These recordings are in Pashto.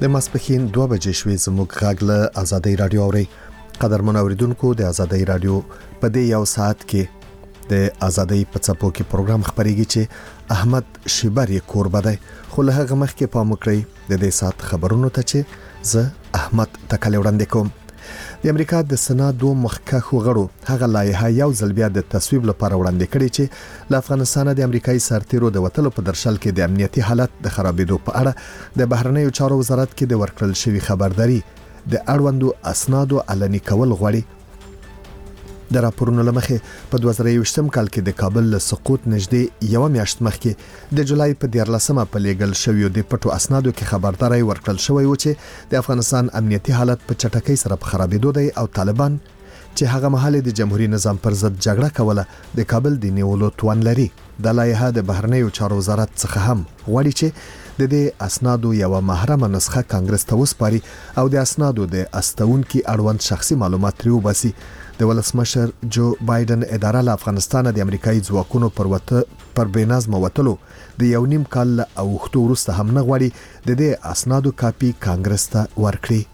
د ماسپښین 2 بجې شوې زموږ غږ له آزادۍ رادیو اوري. قدرمن اوریدونکو د آزادۍ رادیو په دې یو ساعت کې د آزادۍ په څپو کې پروګرام خبريږي چې احمد شیبر یې کوربه دی. خو له هغه مخکې پام وکړئ د دې ساعت خبرونو ته چې زه احمد تکل وړاندې کوم. د امریکا د سنادو مخکښو غړو هغه لایحه یو ځل بیا د تصویب لپاره وړاندې کړې چې له افغانستان د امریکایي سرتیرو د وټلو په درشل کې د امنیتي حالت د خرابېدو په اړه د بهرنیو چارو وزارت کې د ورکړل شوی خبرداري د اړوندو اسنادو علني کول غواړي. د راپورونو لمخې په 2020 کال کې د کابل له سقوط نږدې یو میاشت مخکې د جولای په 14مه په لیګل شویو د پټو اسنادو کې خبرداري ورکړل شوی و چې د افغانستان امنیتي حالت په چټکۍ سره په خرابېدو دی او طالبان چې هغه مهال د جمهوریت نظام پر ضد جګړه کوله د کابل د نیولو توان لري. د لایحه د بهرنیو چارو وزارت څخه هم غواړي چې د دې اسنادو یو محرمه نسخه کانګرس ته وسپاري او د اسنادو د استونکو اړوند شخصي معلومات لري وباسي. د ولسمشر جو بایدن اداره له افغانستان د امریکایي ځواکونو پر بېنظمه وټلو د یو نیم کال او وختو وروسته هم نه غواړي د دې اسنادو کاپي کانګرس ته ورکړي.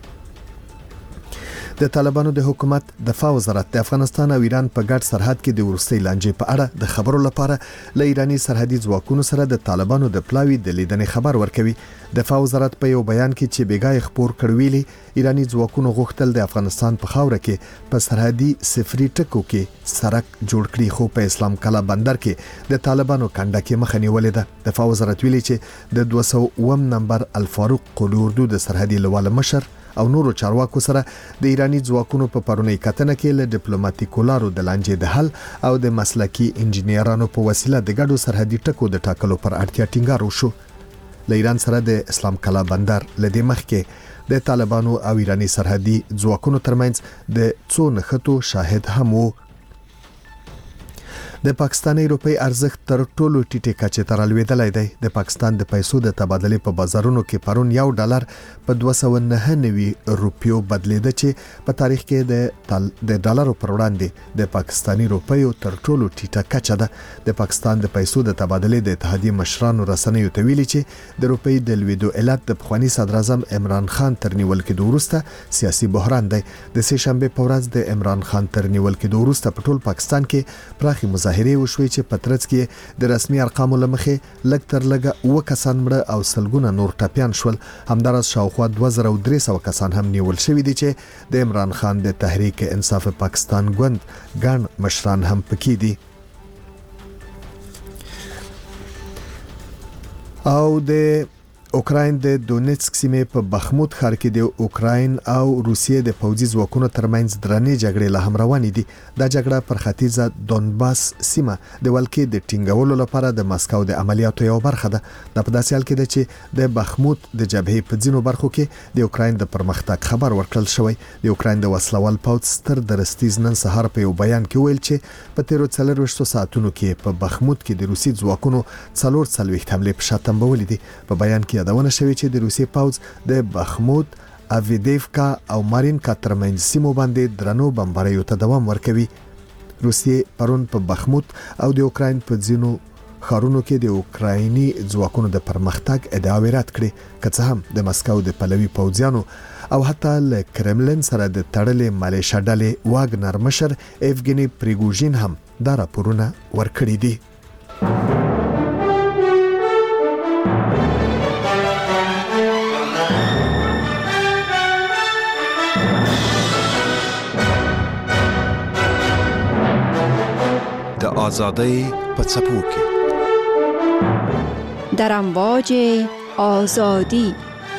د طالبانو د حکومت دفاع وزارت د افغانستان او ایران په ګډ سرحد کې د ورستۍ لانجې په اړه د خبرو لپاره له ایرانی سرحدي ځواکونو سره د طالبانو د پلاوي د لیدنې خبر ورکوي. دفاع وزارت په یو بیان کې چې بیګای خبر کړویلي ایرانی ځواکونو غوښتل د افغانستان په خاوره کې په سرحدي صفري ټکو کې سړک جوړ کړي، خو په اسلام کلا بندر کې د طالبانو کنده کې مخه نیولې ده. دفاع وزارت ویلي چې د 200 نمبر الفاروق قلی اردو د سرحدي لواله مشر او نورو چارواکو سره د ایرانی ځواکونو په پرونی کتنه کې له ډیپلوماټیکو لارو د لانجې د حل او د مسلکي انجنیرانو په وسیله د ګډو سرحدي ټکو د ټاکلو پر اړتیا ټینګار وشو. له ایران سره د اسلام کلا بندر لدې مخکې د طالبانو او ایرانی سرحدي ځواکونو ترمنځ د څو نښتو شاهد هم وو. د پاکستاني روپی ارزښت تر ټولو ټیټه کچه ته رالوېدلی دی. د پاکستان د پیسو د تبادلې په بازارونو کې پرون $1 په 299 روپیو بدلیده چې په تاریخ کې د ډالرو پر وړاندې د پاکستاني روپیو تر ټولو ټیټه کچه ده. د پاکستان د پیسو د تبادلې د اتحادیې مشرانو رسنیو ته ویلي چې د روپی د لوېدو علت د پخوانی صدر اعظم عمران خان تر نیول کېدو وروسته سیاسي بحران دی. د سه شنبه په ورځ د عمران خان تر نیول کېدو وروسته په ټول پاکستان کې پراخي مظاهرې وشوي چې په ترڅ کې د رسمي ارقامو لمخې لږ تر لږه 2 کسان مړه او سلګونه نور ټپيان شول. همدارس شاوخوا 2300 کسان هم نیول شوي دي چې د عمران خان د تحریک انصاف پاکستان ګوند ګڼ مشران هم پکې دي. او د اوکراین د دونیتسک سیمې په بخموت ښار کې د اوکراین او روسیې د پوځي ځواکونو ترمنځ درنې جګړې لا هم روانې دي. دا جګړه پر ختیځه دونباس سیمه د ولکې د ټینګولو لپاره د ماسکو د عملیاتو یو برخه ده. د پداسې حال کې ده چې د بخموت د جبهې په ځینو برخو کې د اوکراین د پرمختګ خبر ورکړل شوی. د اوکراین د وسلوال پوځ ستر درستیز نن سهار په یو بیان کې ویل چې په 13 ساعتونو کې په بخموت کې د روسي ځواکونو 440 حمله په شا تنبولې دي. په بیان کې یادونه شوی چې د روسي پوځ د بخموت، اویدیفکا او مارینکا ترمنځ سیمو باندې درنو بمباریو ته دوام ورکوي. روسیې پرون په بخموت او د اوکراین په ځینو ښارونو کې د اوکرایني ځواکونو د پرمختګ ادعاوې رد کړې، که څه هم د مسکو د پلوي پوځیانو او حتی له کرملین سره د تړلې مالیشا ډلې واګنر مشر ایفګنی پریګوژین هم دا راپورونه ورکړي دي. د آزادۍ په څپو کې در امواج آزادی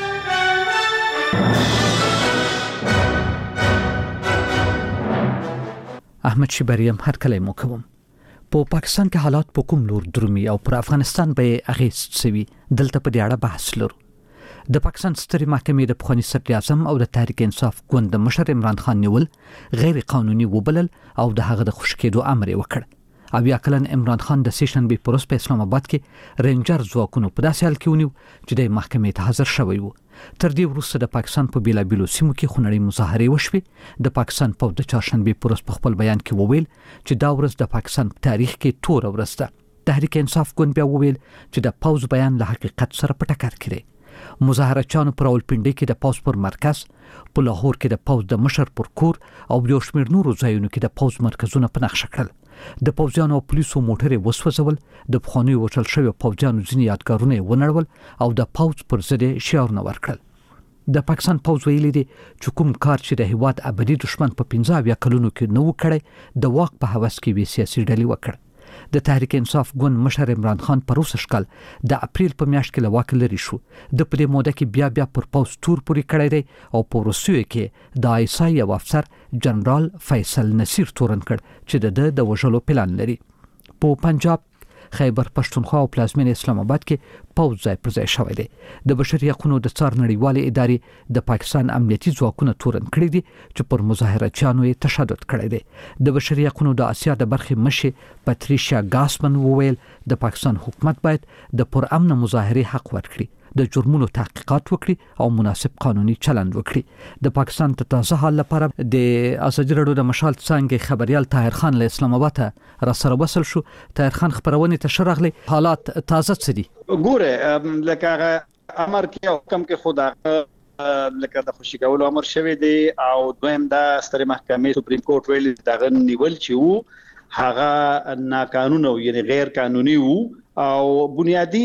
احمد شیبریم هر کله مو کوم. په پاکستان کې حالات په کوم لور درومي او پر افغانستان به اغیز سوي دلته په دې اړه بحث لرو. د پاکستان سترې محکمې د پخواني صدر اعظم او د تحریک انصاف ګوند مشر عمران خان نیول غیر قانوني وبلل او د هغه د خوش کېدو امر وکړ. او یا کلن عمران خان د سیشنبه پروس په اسلام آباد کې رینجر ځواکونو په داسې حال کې ونیو چې د محکمې ته حاضر شوی وو. تر دې وروسته د پاکستان په بیلابیلو سیمو کې خونړۍ مظاهرې وشوې. د پاکستان په د چهارشنبه پروس په خپل بیان کې وویل چې دا ورځ د پاکستان تاریخ کې تور ورځ ده. تحریک انصاف ګوند بیا وویل چې د پوز بیان له حقیقت سره په ټکر کې دی. مظاهرچیانو پر راولپنډي کې د پوز پر مرکز، په لاهور کې د پوز د مشر پر کور او یو شمېر نورو ځایونو کې د پوز مرکزونه په نقشه کړل. د پوځیانو او پولیسو موټرې وسوځول، د پخوانیو وژل شویو پوځیانو ځینې یادګارونه ونړول او د پوز پر ضد شعارونه ورکړل. د پاکستان پوز ویلي دي چې کوم کار چې د هیواد ابدي دشمن په 15 کلونو کې نو کړی د واک په هوس کې وی سیاسي ډلې وکړ. د تحریک انصاف ګوند مشر عمران خان په روسش کال د اپریل په میاشت کې لواک لري شو. د پدې موده کې بیا پر پوز تور پوری کړی دی او په روسیې کې د آیسای یو افسر جنرال فیصل نصیر تورن کړ چې د وژلو پلان لري. په پنجاب، خیبر پښتونخوا او پلازمین اسلام آباد کې پوز ځای پر ځای شوی دی. د بشري حقوقو د څار نړیوالې ادارې د پاکستان امنیتي ځواکونو تورن کړی دي چې پر مظاهرچیانو یې تشدد کړی دی. د بشري حقوقو د آسیا د برخې مشر پاتریشیا ګاسمن وویل د پاکستان حکومت باید د پر امن مظاهره حق ورکړي، د جرمونو تحقیقات وکړي او مناسب قانوني چلند وکړي. د پاکستان ته تازه حال لپاره د ازادي راډیو د مشال څنګه خبريال طاهر خان له اسلام آباد را سره وصل شو. طاهر خان خبرونه ته شرغلي حالات تازه څه دي؟ ګوره لکه امر کې حکم کې خدا لکه د خوشی کولو امر شوی دی او دویم د ستر محکمې سپریم کورټ ویل دغه نیول چې وو هغه ناقانونه یعنی غیر قانوني وو او بنیادی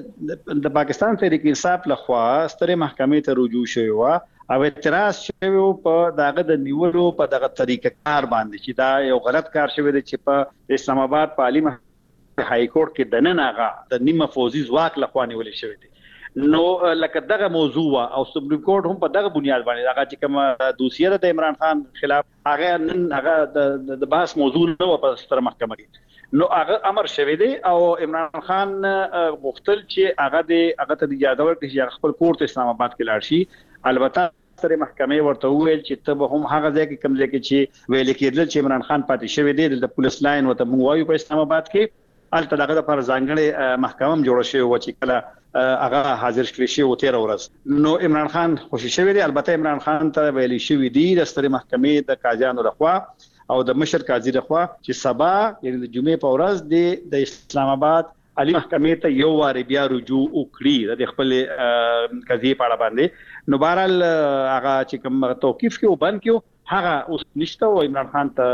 د پاکستان تحریک انصاف لخوا ستر محکمې ته رجوع شوی و او اعتراض شوی په دغه د نیولو په دغه طریقه کار باندې چې دا یو غلط کار شوی دی چې په اسلام آباد په عالی های کورټ کې د نن هغه د نیمه فوزي ځواک لخوا نیول شوی دی. نو لکه دغه موضوع او سپریم کورټ هم په دغه بنیاد باندې هغه چې کوم دوسیه د عمران خان خلاف هغه نن هغه د بحث موضوع نه په ستر محکمه کې نو هغه امر شوی دی او عمران خان غوښتل چې هغه ته اجازه ورکړي چې خپل کورټ اسلام آباد کې لاړ شي. البته ستر محکمې ورته ویل چې ته هم هغه ځای کې کوم ځای کې چې ویل کېدل چې عمران خان پاتې شوی دی د پولیس لاین وته موږ وایو په اسلام آباد کې الته دغه پر ځانګړي محکمه جوړ شوی و چې کله هغه حاضر شوی شي او 13 ورځ نو عمران خان خوشی شوی دی. البته عمران خان ته ویل شوی دی د ستر محکمې د قاضیانو لخوا او د مشر قاضي لخوا چې سبا یعنی د جمعې په ورځ د اسلام آباد عالی محکمې ته یو واری بیا رجوع وکړي د خپل قضیه په اړه باندې. نو بهرحال هغه چې کوم توقيف کې وبند کیو هغه اوس نشته او عمران خان ته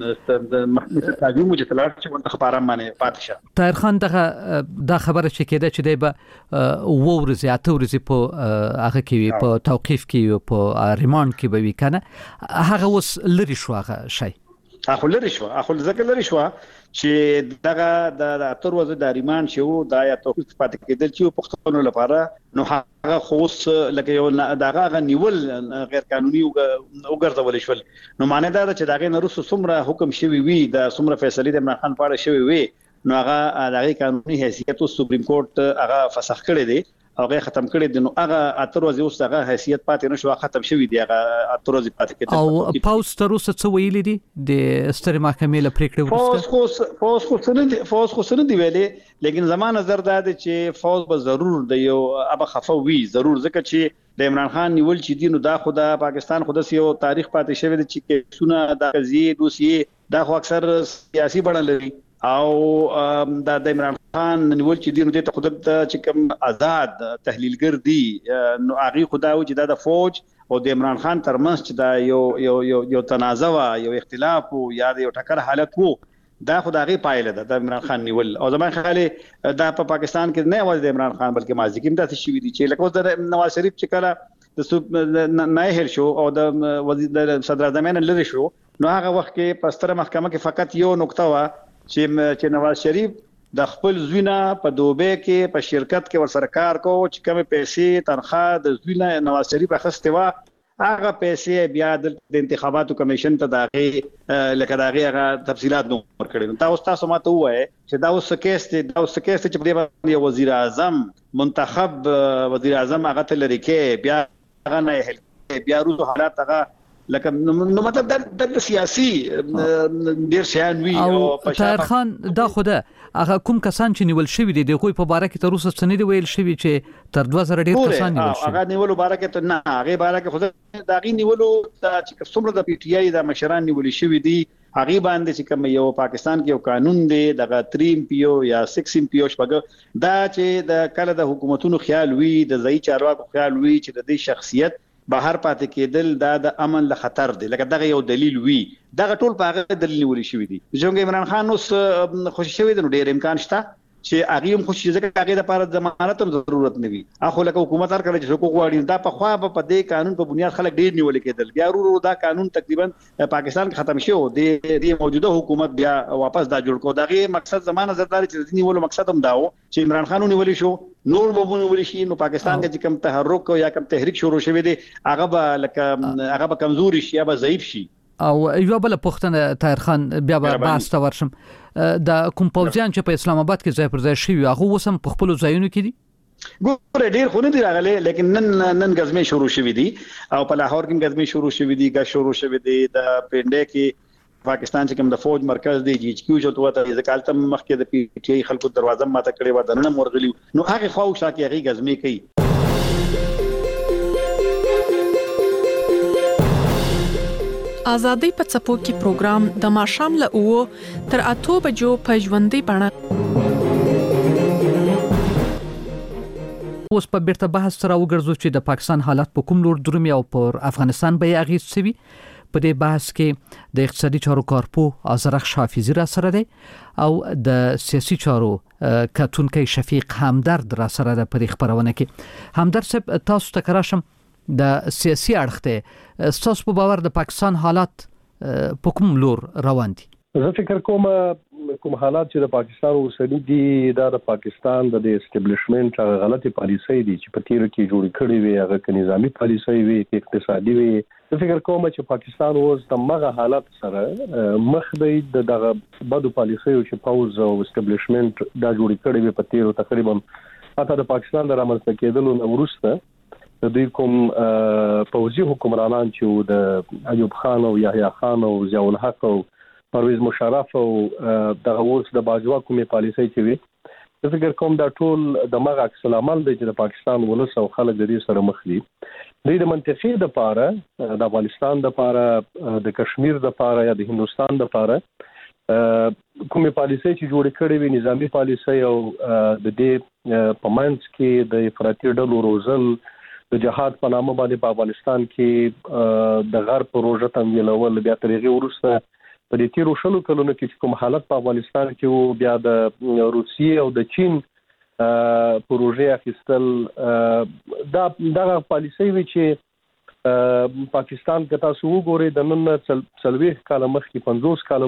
د محکمې قاضي مجتلار چې ورته خبره باندې پاتې شه. طاهر خان دا خبره چې کېده چې دی به وورزي اتورزي په هغه کې په توقيف کې په ریماند کې به وی کنه هغه اوس لري شو هغه شي اخو لري شو اخو ځکه لري شو چې دغه د اتر ورځې د ریماند شو دا یا توقيف پاتې کېدل چې پښتون لپاره نو هغه خوص لکه یو دغه نیول غیر قانوني وګرځول شول. نو معنی دا چې دغه نورسو څومره حکم شوی وي د څومره فیصله د عمران خان په اړه شوی وي نو هغه دغه قانوني حیثیت سپریم کورټ هغه فسخ کړی دی هغه ختم کړی دی. نو هغه اتر ورځې اوس هغه حیثیت پاتې نشو ختم شوی دی هغه اتر ورځې پاتې کېدل او پاوس تر اوسه څه ویل دي د ستر محکمې له پریکړې ورسته فوز خو سن دی ویلې لیکن زما نظر دا دی چې فوز به ضرور د یو ابا خفوي ضرور ځکه چې د عمران خان نیول چې دینو دا خدا پاکستان خود سیو تاریخ پاتې شوی دی چې سونه د قضیه دوسیه دا خو اکثر سیاسي بڼه لري او د عمران خان نیول چې دینو ته خود چې کوم آزاد تحلیلګر دی نو هغه خدا او چې د فوج او د عمران خان ترمنځ چې دا یو تنازع یو اختلاف او یا یو ټکر حالت وو دا خدای پایله ده د عمران خان نیول او زمان خاله دا په پاکستان کې نه وځي د عمران خان بلکې ماضي کې هم تاسو شوی دي چې لکه د نواز شریف چې کله د نایهر شو او د وزیر صدر اعظم لری شو نو هغه وخت کې په ستره محکمه کې فقط یو نقطه و چې نواز شریف د خپل زوینه په دوبه کې په شرکت کې ورسره کار کوو چې کوم پیسې تنخواه د زوینه نواز شریف اخیسته و هغه پیسې بیا د انتخاباتو کمیشن ته داغه لکه داغه تفصيلات نو ورکړي. تاسو ماته وایي چې دا اوس کیس چې په دې وزیر اعظم منتخب وزیر اعظم هغه ته لري کې بیا هغه نه بیا روزو حالات هغه لکه نو مطلب د سیاسي ډیر شان وی او طاهر خان دا خوده هغه کوم کسان چې نیول شوی دي د کوی په باره کې تر اوسه څه نه دی ویل شوی چې تر 2000 ډیر کسان نیول شوی هغه نیولو باره کې ته نه هغه باره کې خود دا غي نیولو چې څومره د پی ټی آی د مشران نیول شوی دي هغه باندې چې کوم یو پاکستان کې یو قانون دی دغه 3 پیو یا 6 پیو شپږ دا چې د کله د حکومتونو خیال وی د ځای چارواکو خیال وی چې د دې شخصیت بهر پاتې کېدل دا د امن له خطر دی لکه دغه یو دلیل وی دغه ټول په هغه دلیل نیول شوی دی څنګه عمران خان اوس خوشی شوی دی نو ډیر امکان شته چې هغه هم خوشی ځکه هغه د لپاره ضمانت ضرورت نه وي اخو لکه حکومت هر کله چې حقوق غواړي دا په خوا په دې قانون په بنیاد خلک ډیر نیول کېدل بیا ورو دا قانون تقریبا پاکستان کې ختم شو د موجوده حکومت بیا واپس دا جوړ کو دغه مقصد زمانه زرداري چې نیولو مقصد هم داو چې عمران خان نیول شو نور به ونیول شي نو پاکستان کې کوم تحرک یا کوم تحریک شروع شوی دی هغه به کمزوري شي یا به ضعیف شي او یو بل پښتنه طاهر خان بیا به باس ته ورشم د کوم پوځیان چې په اسلام آباد کې ځای پر ځای شي هغه وسم په خپل ځایونو کې دي ګوره ډیر خو نه دی راغلی لیکن نن غزمه شروع شوې دي او په لاهور کې غزمه شروع شوې دي غا شروع شوې دي د پنډه کې پاکستان چې کوم د فوج مرکز دی جی ایچ کیو جو ته ځکه تل مخکې د پی ټی آی خلکو دروازه ماته کړې و د نن مرغلی نو هغه خو شاکه هغه غزمه کوي آزادۍ په څپو کې پروګرام د ماښام له 9 تر 8 بجو په ژوندۍ بڼه اوس په بیرته بحث سره وګرځو چې د پاکستان حالات په کوم لور درومي او پر افغانستان به اغیز سوي په دې بحث کې د اقتصادي چارو کارپو آذرخ حافظي را سره دی او د سیاسي چارو کتونکي شفیق همدرد را سره د پرې خبرونه کې همدرد صاحب تاسو ته کراشم د سیاسي اړخ ته تاسو په باور د پاکستان حالات په کوم لور روان دي زه فکر کوم حالات چې د پاکستان اوسنی دي دا د پاکستان د اسټابلیشمنت هغه غلطي پالیسي دي چې په تیر کې جوړ کړي وي هغه ک نظامی پالیسي وي ک اقتصادي وي زه فکر کوم چې پاکستان اوس د مغه حالات سره مخ دی دغه بدو پالیسي او چې پاوز او اسټابلیشمنت دا جوړ کړي وي په تیر تقریبا حتی د پاکستان د رامنځته کېدلو وروسته د دوی کوم پوځي حکمرانان چې د ایوب خان او یحیی خان او ضیاء الحق او پرویز مشرف او د اوس د باجوا کومې پالیسي چې وي زه فکر کوم دا ټول د مغه عکس العمل دی چې د پاکستان ولس او خلک د دې سره مخ دي د منطقې د پاره د افغانستان د پاره د کشمیر د پاره یا د هندستان د پاره کومې پالیسي چې جوړ کړي وي نظامی پالیسي او د دې پمنس کې د افراطي ډلو روزل د جهاد په نامه باندې په افغانستان کې د غرب پروژه تمویلول بیا ترغه ورسته په دې تیرو شلو کلونو کې کوم حالت په افغانستان کې وو بیا د روسیې او د چین پروژه اخیستل دا پالیسي وی چې پاکستان کې تاسو وګورئ د نن 40 کال مخکې 50 کال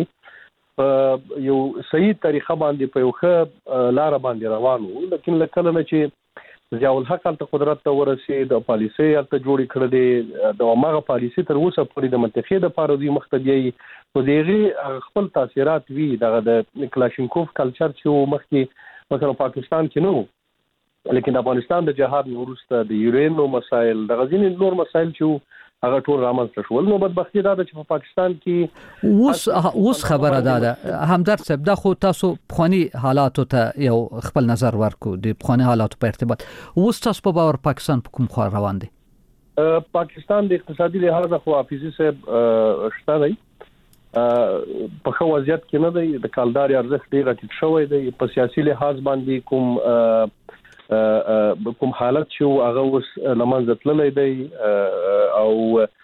مخکې یو صحیح طریقه باندې په یو ښه لار باندې روانو لکه کله چې ضیاء الحق ته قدرت ته ورسید او پالیسي ته جوړ کړل دي د عمره پالیسي تر اوسه پورې د منطقې د پاره دی مختبیي په دغه خپل تاثیرات وی د کلاشینکوف کلچر چې مخکې مثلا پاکستان کې نو لیکن افغانستان د جهاد وروسته د یورینو مسایل د غزنی نور مسایل چې هغه ټول رامنځته شول نو بدبختی دا چې په پاکستان کې اوس خبره ده همدرد صاحب دا خو تاسو خوني حالاتو ته یو خپل نظر ورکو د خوني حالاتو په ارتباط اوس تاسو په باور پاکستان په کوم خوا روان دي پاکستان د اقتصادي لحاظ خو حافظي صاحب شته دی په خو وضعیت کې نه دی د کالداري ارزښت ډیر ټیټ شوی دی په سیاسي لحاظ باندې کوم حالت شو هغه اوس لمنځه تللی دی او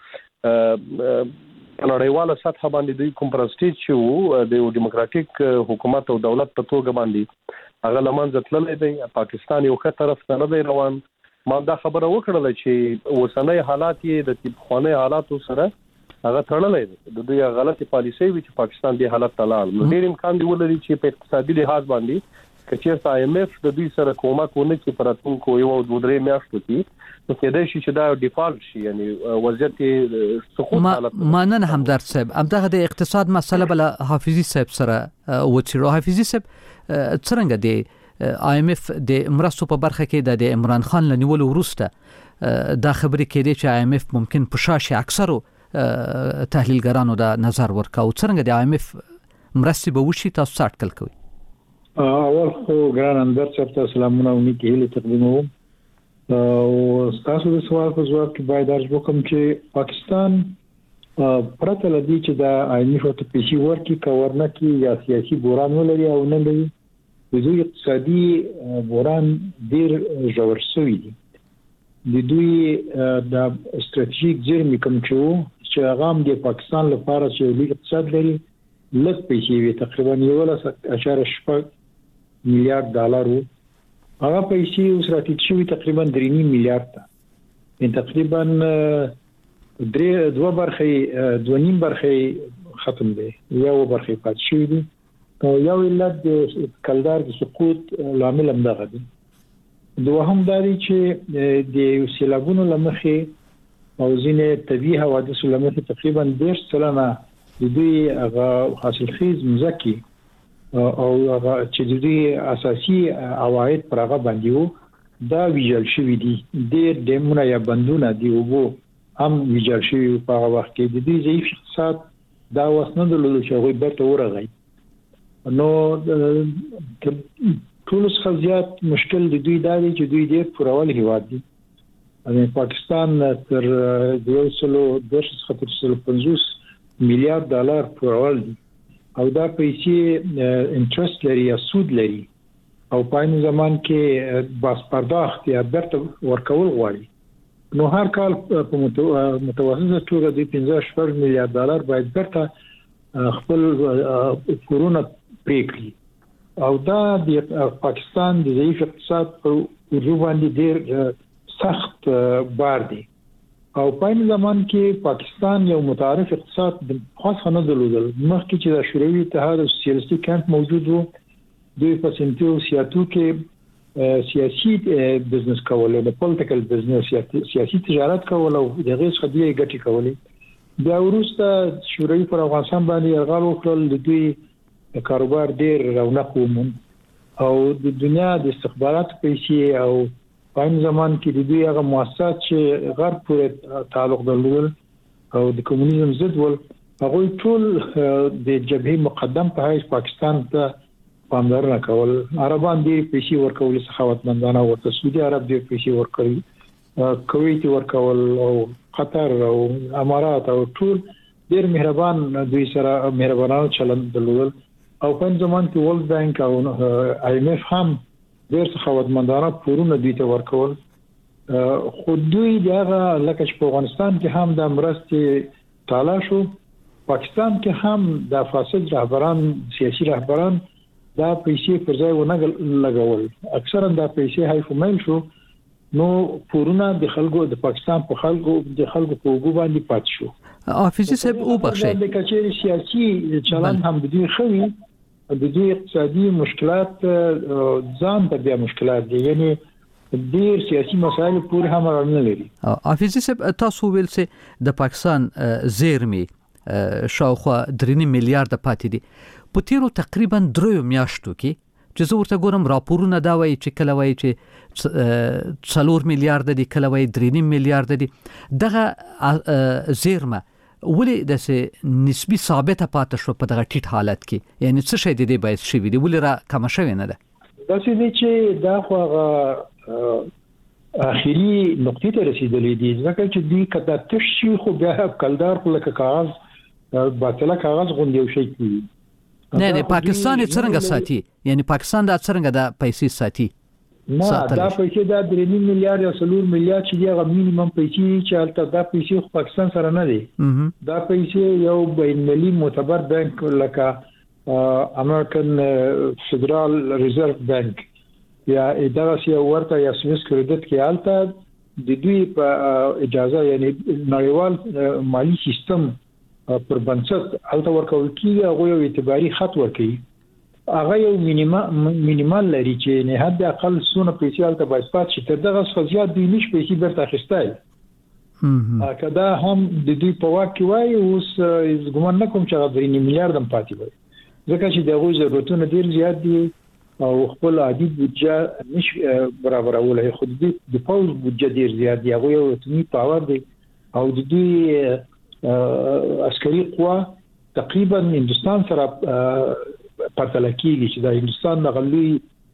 نړیواله سطح باندې دوی کوم پرستیج شو د دیموکراتیک حکومت او دولت په توګه باندې هغه لمنځه تللی دی پاکستان یو ښه طرف ته نه دی روان ما دا خبره وکړه چې اوسنۍ حالات یې د تبخانه حالاتو سره هغه تړلې د دوی غلطي پالیسي وی چې پاکستان دی حالت تلال نو ډیر امکان دی ولري چې په اقتصادي لحاظ باندې کچېرته آی ایم ایف د دوی سره کومک ونه کې پراتونکو یو د درې میاشتو کې نو کېدای شي چې دا ډیفالت شي یعنی وضعیت سقوط حالت مانن همدرد صاحب همدغه د اقتصاد مسله بل حافظي صاحب سره وڅیرو حافظي صاحب څنګه دی آی ایم ایف د مرستو په برخه کې د عمران خان لنیول وروسته دا خبرې کېدې چې آی ایم ایف ممکن پښاشي اکثرو تحلیلګرانو دا نظر ورکاو څنګه د آی ایم ایف مرستې به وشي تاسو اټکل کوئ اول خو ګران اندر صاحب ته سلامونه او نیکی هیله تقدیموم او تاسو د سوال په ځواب کې باید درج وکم چې پاکستان پرته لدی چې دا آئینی فوت پیسي ورکی کورنه کې یا سیاسي بوران ولري او نه لري د دوی اقتصادي بوران ډیر ژور شوی دی د دوی د استراتیژیک زیرمې کوم چې هغه د پاکستان لپاره چې لوی اقتصاد لري لږ پیسې وي تقریبا 1.8 میلیارډ ډالر هغه پیسې اوس راټیټ شوي تقریبا 3 میلیارډ ته تقریبا دوه برخې ختم دي یو برخه پات شوی دي او یو علت د کلدار د سقوط لامل هم دغه دي دوهم داري چې د سیلابونو لمخې او ځینې طبيعي حوادث لمخې تقریبا 10% د دوی هغه حاصلخیز مزکی او هغه چې د دوی اساسي عواید پر هغه باندې وو دا ویجل شوی دي ډېر ډیمونه یا بندونه دی وو هم ویجل شوی په هغه وخت کې د دې ضعیف اقتصاد دا وسنه د لولو چې هغه بیرته ورغی نو ټول څخه مشکل د دوی دا دی چې دوی ډېر پرول هیواد دي د پاکستان تر 250 میلیارډ ډالر پرول دي او دا پیسې انټرست لري یا سود لري او په این زمان کې باس پرداخت یا بیرته ورکول غواړي نو هر کال په متوسطه توګه د 15 میلیارډ ډالر باید بیرته خپل کورونه پریکړي او دا د پاکستان د ضعیف اقتصاد په وجود باندې ډېر سخت بار دی او په این زمان کې پاکستان یو متعارف اقتصاد د خاص نه درلودل مخکې چې د شوروي اتحاد او سیاسي کمپ موجود وو دوی په سنتو سیاتو کې سیاسي بزنس کول او پولیټیکل بزنس سیاسي تجارت کول او دغه څخه دی ګټي کولې بیا وروسته شوروي پر افغانستان باندې یرغل وکړل د دوی کاروبار ډیر رونق وموند او د دنیا د استخبارات پیسې او په این زمان کې د دوی هغه مؤسسات چې غرب پورې تعلق درلودل او د کمونیزم ضد ول هغه ټول د جبهه مقدم په حیث پاکستان ته پاملرنه کول عربان دې پیسې ورکول سخاوتمندانه ورته سعودي عرب دې پیسې ورکړي کویت ورکول او قطر او امارات او ټول ډېر مهربان دوی سره مهربانانه چلند درلودل او په زمان کې ورلد بانک او آی ایم اف هم ډېر سخاوتمندانه پورونه دوی ته ورکول خو دوی دغه لکه چې په افغانستان کې هم د مرستې تعالی شو پاکستان کې هم د فاسد رهبران سیاسي رهبران دا پیسې پر ځای ونه لګول اکثرا دا پیسې هاي فومل شو نو پورونه د خلکو د پاکستان په خلکو په وګو باندې پات شو حافظي صاحب او بخښي د کچېری سیاسي چلن هم د دوی خوي د دوی اقتصادي مشکلات ځان ته بیا مشکلات دي یعنی ډیر سیاسي مسایل پورې هم نه لري حافظي صاحب تاسو ویل چې د پاکستان زیرمي شاوخوا 3 میلیارډ پاتې دي په تیرو تقریبا 3 میاشتو کې چې زه ورته ګورم راپورونه دا وایي چې کله وایي چې 4 میلیارډ دي کله وایي 3 میلیارډ دي دغه زیرمه ولې د نسبی ثابته پاتې شو په دغه ټیټ حالت کې یعنی څه شي د دې باعث شوی دی ولې را کم شوی نه ده دا چې دا خو اخیری نقطې ته رسیدلې دي ځکه چې دوی کدا تشي خو بیا کلدار لکه کاغذ باطله کاغذ غونډیو شي کی نه پاکستان څنګه ساتي یعنی پاکستان دا څنګه د پیسې ساتي نه دا پیسې دا 3 میلیارډ یا 4 میلیارډ چې هغه مینیمم پیسې چې البته دا پیسې خو پاکستان سره نه دي دا پیسې یو بین المللي معتبر بانک لکه امریکن فدرال ریزرو بانک یا اداره سی ورته یا سویس کریډټ کې البته د دوی په اجازه یعنی نړیوال مالی سیستم پر بنسټ الته ورکول کیږي هغه یو اعتباري خط ورکړي هغه یو مینیمال لري چې نه حد اقل سونه پیسې الته باید پات شي تر دغه فزیات دوی نش پیسې برته اخیستای کدا هم د دوی په واکه وای اوس ګومان نه کوم چې 3 میلیارډ هم پاتې وي ځکه چې دغه ضرورتونه ډیر زیات دي او خپل عادي بودجه نش برابرولای خو د پاوز بودجه ډیر زیات دی هغه یو اتمی پاور دی او د دوی عسکري قوا تقریبا هندستان سره پرتله کیږي چې د هندستان د غلوی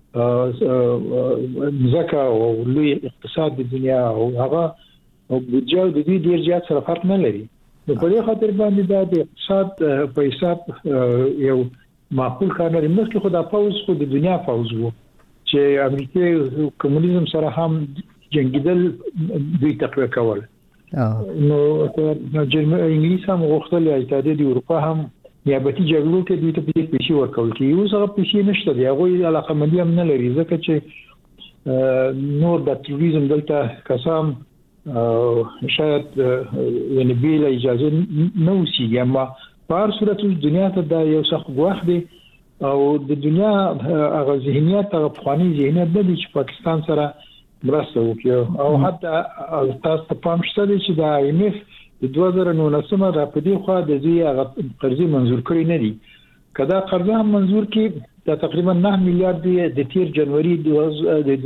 ځکه او لوی اقتصاد د دنیا او هغه بودجه د دې ډیر زیات سره فرق نه لري نو په دې خاطر باندې د اقتصاد په حساب یو معقول کار نه مخکې خو د پاوز خو د دنیا پاوز وو چې امریکای کمونیزم سره هم جنگیدل دوی تقویه کول نو انګلیس هم غوښتل اتحادیه د اروپا هم نیابتي جګړو کې دوی ته پیسې ورکول کی یو څه پیسې نشته دی هغه علاقه مندي هم نه لري ځکه چې نور د توریزم دلته کسام شاید یعنی بیل اجازه نه وسیږي اما په هر صورت دنیا ته دا یو څه غواخ دی او د دنیا هغه ذهنیت هغه افغاني ذهنیت د پاکستان سره مرسته وکړي او حتی تاسو ته پام شته چې د IMF د 2019 را پدې خو د دوی هغه قرضې منزور کړی نه دي کدا قرضه هم منزور کړي د تقریبا 9 میلیارډ دی د 13 جنوري د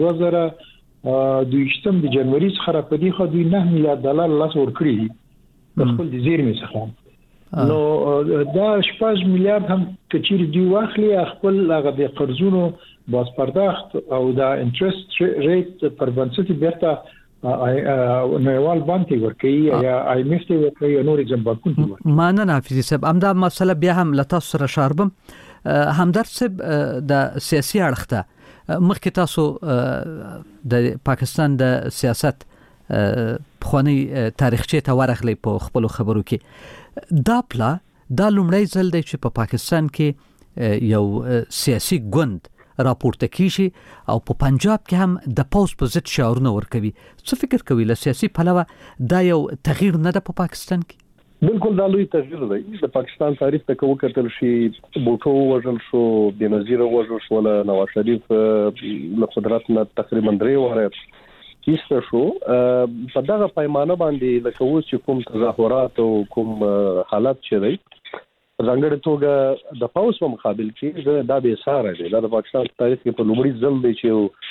2022 د جنوري څخه را پدې خو دوی 9 میلیارډ ډالر لاس ور کړی دي خپل د زیرمې څخه نو دا 15 میلیارډ هم کچیر دی واخلي خپل هغه د قرضونو باز پرداخت او دا انټرست ریټ پر بنسټ بیرته نړیوال بانک ورکوي یا IMF ته ورکوي نور جنبکون ورکوي مانه حافظي صاحب امدا مسله بیا هم لتا سره شاربم همدرد صاحب د سیاسي اړخته مخکې تاسو د پاکستان د سیاست خواني تاریخچه ته ورغلی په خپل خبرو کې دا لومړی ځل دی چې په پاکستان کې یو سیاسي ګوند راپورته کیږي او په پنجاب کې هم د پاوز په ضد شعارونه ورکوي څه فکر کوي له سیاسي پلوه دا یو تغییر نه ده په پاکستان کې بالکل دا لوی تغییر دی د پاکستان تاریخ ته کوم کتل شي بوټو وژل شو بنظیر وژل شو نواز شریف له قدرت نه تقریبا 3 واره کیسته شو په دغه پیمانه باندې لکه اوس چې کوم تظاهرات او کوم حالات چې دی څنګه توګه د پاوس په مقابل کې دا به ساره دی د پاکستان تاریخ کې په لومړي ځل دی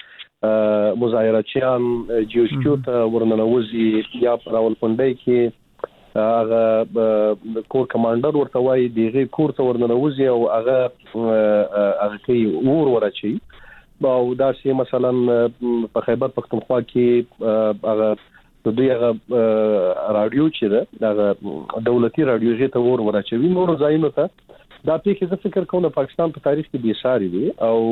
چې مظاهراتچیان جیوشکو ته ورننوزي یا په راولپنډي کې هغه کور کمانډر ورته وایي دغه کور ته ورننوزي او هغه کې ورچی او دا چې مثلا په خیبر پختونخوا کې هغه د دوی هغه رادیو چې ده هغه دولتي رادیو ته ورچوي نور ځایونو ته دا پیښه زه فکر کوم د پاکستان په تاریخ کې به ساري دي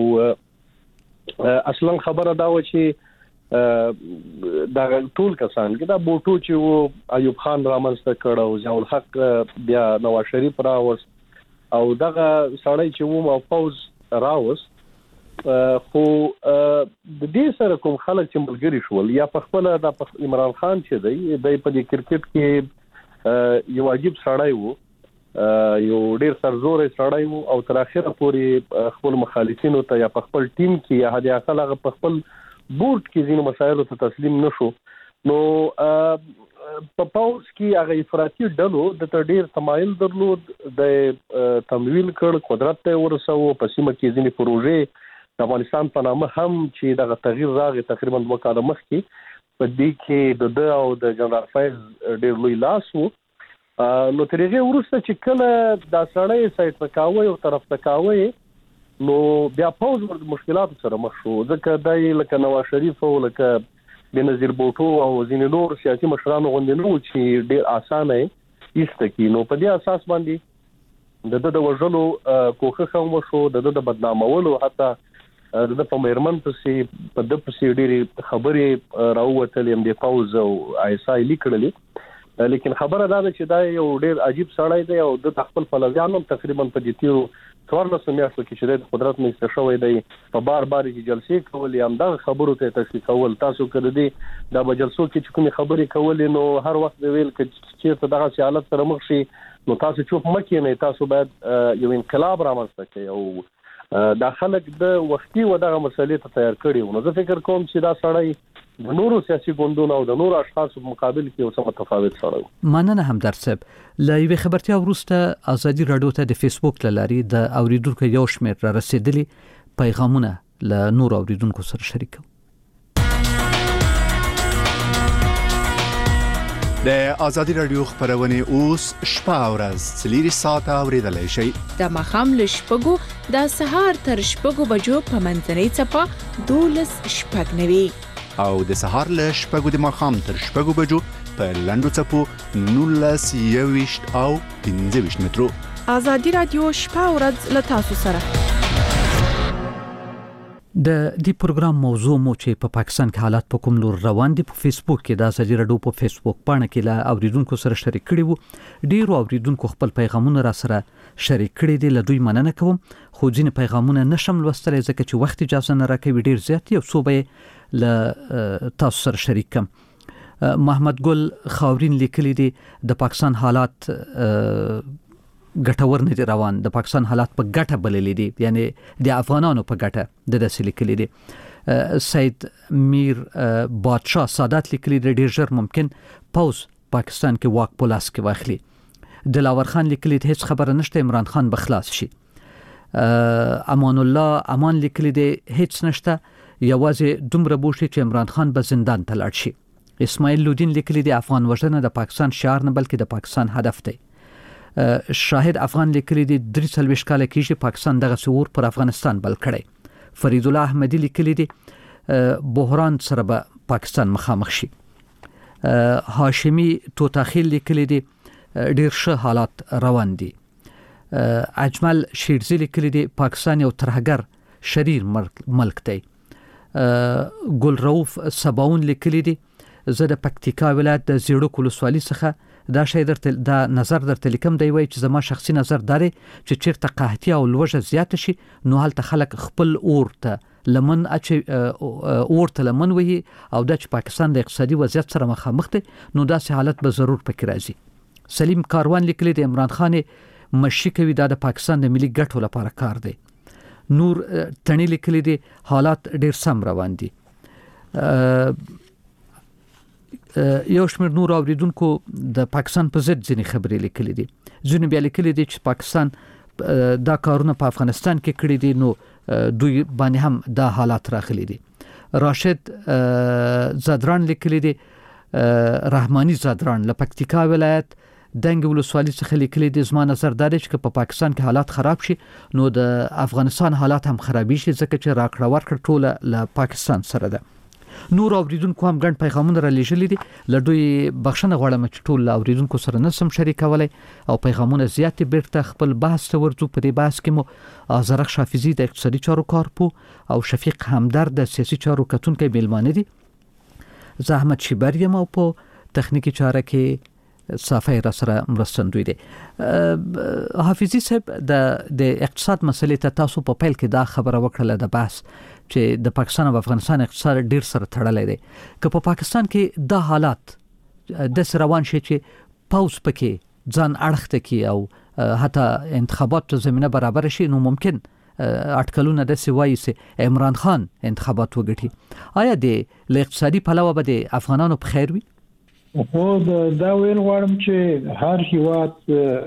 او اصلا خبره دا و چې دا ټول کسان کې دا بوټو چې ایوب خان رامنځته کړ او ضیاء الحق بیا نواز شریف راوست او دغه سړی چې و او پاوز راوست خو د دې سره کوم خلک چې ملګری شول یا په خپل د عمران خان چې دی په دې کرکټ کې یو عجیب سړی وو یو ډیر سرزوري سړی وو او تر اخره پورې خپل مخالفینو ته یا په خپل ټیم کې یا هدا خلک په خپل بورډ کې ځینې مسایلو ته تسلیم نشو نو په پاوز کې هغه افراطي ډلو د ډیر تمایل درلود د تمویل کړ قدرت ته ورسو په سیمه کې ځینې پروژې د افغانستان په نامه هم چې دغه تغییر راغی تقریبا 2 کال مخکې په دې کې د او د جنرال فیض ډیر لوی لاس وو نو ترغه ورسته چې کله دا سړی سایت تکاوي او طرف تکاوي نو بیا پاوز ورته مشکلات سره مخ شو ځکه دای لکه نواز شریف او لکه بنظیر بوټو او ځینې نور سیاسي مشرانو غونډې نو چې ډیر اسانه ایسته کی نو په دې اساس باندې د وژلو کوښښ هم وشو د بدنامولو حتی د په مېرمن پسې په د پسې ډېری خبرې راووتلې د پاوز او ISI لیکلې لیکن خبره دا ده چې دا یو ډېر عجیب سړی دی او د خپل فلزیانو تقریبا په دې تیرو 14 میاشتو کې چې د قدرت نه شوی دی په بار چې جلسې کولې هم دا خبرو ته تشویق کول تاسو کړی دی دا په جلسو کې چې کومې خبرې کولې نو هر وخت ویل چې ته دغه حالت سره مخ شي نو تاسو چوپ مکه نه تاسو باید یو انقلاب رامنځته کړئ او دا خلک د وختي و دغه مسلې ته تیار کړي نو زه فکر کوم چې دا سړی د نورو سیاسي ګوندونو او د نورو اشخاصو په مقابل کې اوس متفاوت سړی مننه همدرد صاحب لایوي خبرتیا وروسته ازادي رادیو ته د فیسبوک لاري د اوریدونکو یو شمېر را رسیدلی پیغامونه له نور اوریدونکو سره شریکو د ازادي رادیو خبرونه اوس شپه او ورځ 3 ساعته اوریدلای شئ د مخام له شپږو د سهار تر شپږو بجو په منځنۍ چپه 12 شپږ نوي او د سهار له شپږو د مخام تر شپږو بجو په لنډو چپو 19 21 او 25 مترو. ازادي رادیو شپه او ورځ له تاسو سره. د دې پروګرام موضوع مو چې په پاکستان کې حالات په کوم لور روان دي په فیسبوک کې د ازادي رادیو په فیسبوک باندې کې لا اوریدونکو سره شریک کړي وو. ډیرو اوریدونکو خپل پیغامونه را سره شریک کړي دي. له دوی مننه کوم، خو ځینې پیغامونه نشم لوستلی ځکه چې وخت اجازه نه راکوي، ډیر زیات یو څو به له تاسو سره شریک کوم. محمد ګل خاورین لیکلي دي د پاکستان حالات ګټور نه دي روان، د پاکستان حالات په ګټه بللې دي، یعنی د افغانانو په ګټه د داسې لیکلي دي. سید میر بادشاه سادات لیکلي دي ډیر ژر ممکن پوز پاکستان کې واک په لاس کې واخلي. دلاور خان لیکلي دي هیڅ خبره نشته، عمران خان بخلاص شي. امان الله امان لیکلي دي هیڅ نشته، یوازې دومره بوشي چې عمران خان به زندان ته لاړ شي. اسماعیل لودین لیکلي دي افغان وژنه د پاکستان شعار نه بلکې د پاکستان هدف دی. شاهد افغان لیکلي دي 43 کال کېږي پاکستان دغه سور پر افغانستان بل کړي. فرید الله احمدی لیکلي دي بحران سره به پاکستان مخامخ شي. هاشمی توتاخیل لیکلي دي ډیر ښه حالات روان دي. اجمل شیرزی لیکلي دي پاکستان یو ترهګر شریر ملک دی. ګل رؤف سباون لیکلي دي زه د پکتیکا ولایت د زیړو ولسوالۍ څخه دا شی درته دا نظر درته لیکم دی، وای چې زما شخصي نظر داري چې چیرته قحطي او لوږه زیات شي نو هلته خلک خپل اورته لمن اورته لمن وي او د پاکستان د اقتصادي وضعیت سره مخامخ دي، نو داسې حالت به ضرور پکې راځي. سلیم کاروان لیکلی دی عمران خان مشي کوي دا د پاکستان د ملي ګټو لپاره کار دی. نور تڼي لیکلی دی حالات ډیر سم روان دي. یو شمېر نور اوریدونکو د پاکستان په ضد ځینې خبرې لیکلي دي. ځینې بیا لیکلي دي چې پاکستان دا کارونه په افغانستان کې کړي دي، نو دوی باندې هم دا حالات راغلي دي. راشد زادران لیکلي دي رحماني زادران له پکتیکا ولایت دنګ ولسوالۍ څخه لیکلي دي زما نظر دا دی چې په پاکستان کې حالات خراب شي نو د افغانستان حالات هم خرابي شي ځکه چې راکړه ورکړه ټوله له پاکستان سره ده. نور اوریدونکو هم ګڼ پیغامونه را لېږلي دي، له دوی بخښنه غواړم چې ټول اوریدونکو سره نسم شریکولی او پیغامونه زیات بیرته خپل بحث ته ورځو. په دې بحث کې مو آزرق شافیزي د اقتصادي چارو کارپو او شفیق همدرد د سیاسي چارو کتونکی میلمانه دي. زه احمد شیبر یم او په تخنیکی چاره کې صافی را سره مرستندوی دی. حافظي صاحب د اقتصاد مسلې ته تاسو په پیل کې دا خبره وکړه د بحث چې د پاکستان او افغانستان اقتصاد ډیر سره تړلی دی. که په پاکستان کې دا حالات د روان شي چې پاوز پکې ځان اړخته کی او حتی انتخابات ته زمینه برابر شي نو ممکن اټکلونه د سوای سي عمران خان انتخابات وګټي. آیا د اقتصادي پلوه به د افغانانو په خیر وي؟ خو دا ویل غواړم چې هر هیواد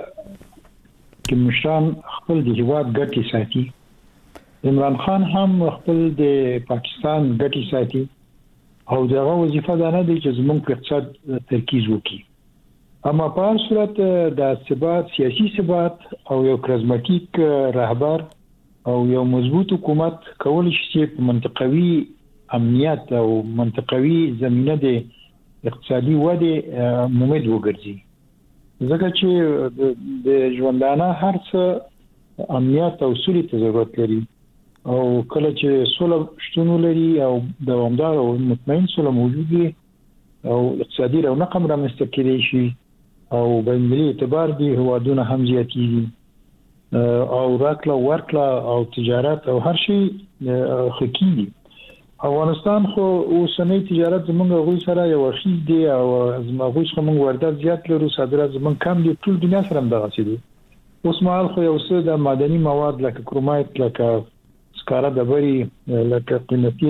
کې مشران خپل د هیواد ګټې ساتي. عمران خان هم خپل د پاکستان ګټې ساتي او دغه وظیفه ده نه دی چې زموږ په اقتصاد ترکیز وکړي. اما په هر صورت د ثبات سیاسي ثبات او یو کریزماتیک رهبر او یو مضبوط حکومت کول شي چې منطقوي امنیت او منطقوي زمینه د اقتصادي وده مومد وګرځي. ځکه چې د ژوندانه هر څه امنیت او سولې ته ضرورت لري او کله چې سوله شتون لري او دوامدار او مطمئن سوله موجود وي او اقتصادي رونق هم رامنځته کېدای شي او بین المللي اعتبار دي هوادونه هم زیاتېږي او راکړه ورکړه او تجارت او هر شي خکې دي. افغانستان خو اوسنۍ تجارت زمونږ غوي سره یو اخیز دی او زموږ څخه موږ واردات زیات لرو، صادرات زمونږ کم دي، ټول دنیا سره هم دغه څه دي. اوس مهال خو یو څه د معدني مواد لکه کرومایت، لکه سکاره ډبرې، لکه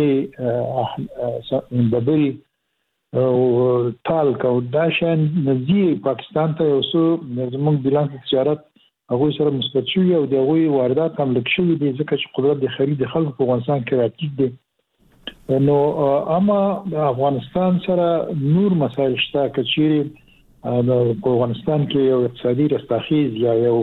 قیمتي ډبرې او تالک او دا شان نزي پاکستان ته یو څه زمونږ بیلانس تجارت هغه سره مثبت شوی او د هغوی واردات هم لږ شوی دي ځکه چې قدرت د خرید خلکو په افغانستان کې راټیټ دي. نو اما افغانستان سره نور مسایل شته چې په افغانستان کې یو اقتصادي رستاخیز یا یو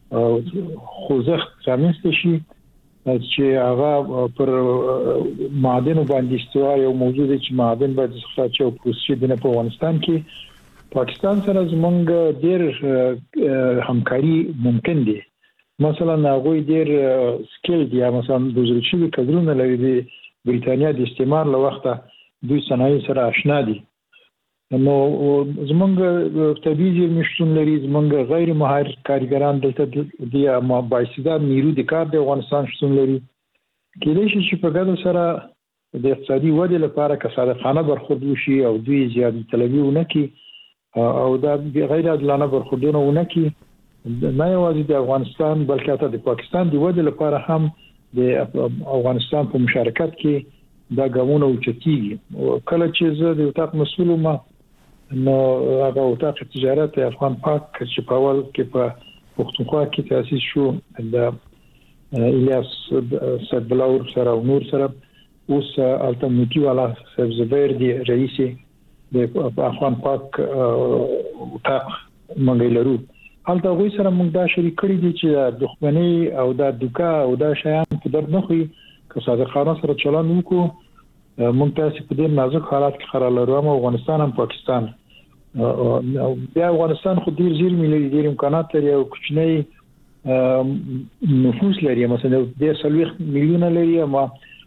خوځښت رامنځته شي چې هغه پر معادن باندې استوا یو موضوع دی چې معادن باید استخراج او پروسس شي په افغانستان کې پاکستان سره زمونږ ډېر همکاري ممکن دي. مثلا هغه ډېر سکیل دي، مثلا د وزارتي کډرونو لري د بریتانیا د استعمار له وخته دوی صنایع سره آشنا دي. نو زمونږ طبيعي زیرمشتون لري، زمونږ غیر مهار کارګران دلته دي، اما بااستعداد نیرو د کار د افغانستان شتون لري. کله چې په ګډه سره د اقتصادي ودې لپاره کسادخانه برخورد وشي او دوی زیات طلبي ونکي او دا غیر عادلانه برخوردونه ونکي، نه یوازې د افغانستان بلکې حتی د پاکستان د ودې لپاره هم د افغانستان په مشارکت کې دا ګامونه اوچتيږي. کله چې زه د وټاق مسؤل ما نو هغه وټاق تجارت افغان پاک چې په اول کې په پښتونخوا کې تاسیس شو د الیاس سدبلاور سره او نور سره، اوس الټرنیټیو والا سبزبر دی رئیس د افغان پاک وټاق منګلرو. حالته غوي سره موږ دا شریک کړی دي چې دښمنی او دا دوکا او دا شیان په درد نه خوري که صادقانه سره چلند وکړو. موږ تاسو په دې نازک حالات کې قرار لرو، هم افغانستان هم پاکستان. بیا افغانستان خو ډیر زیر ملي ډیر امکانات لري او کوچنی نفوس لري، مثلا د 30 میلیونه لري، اما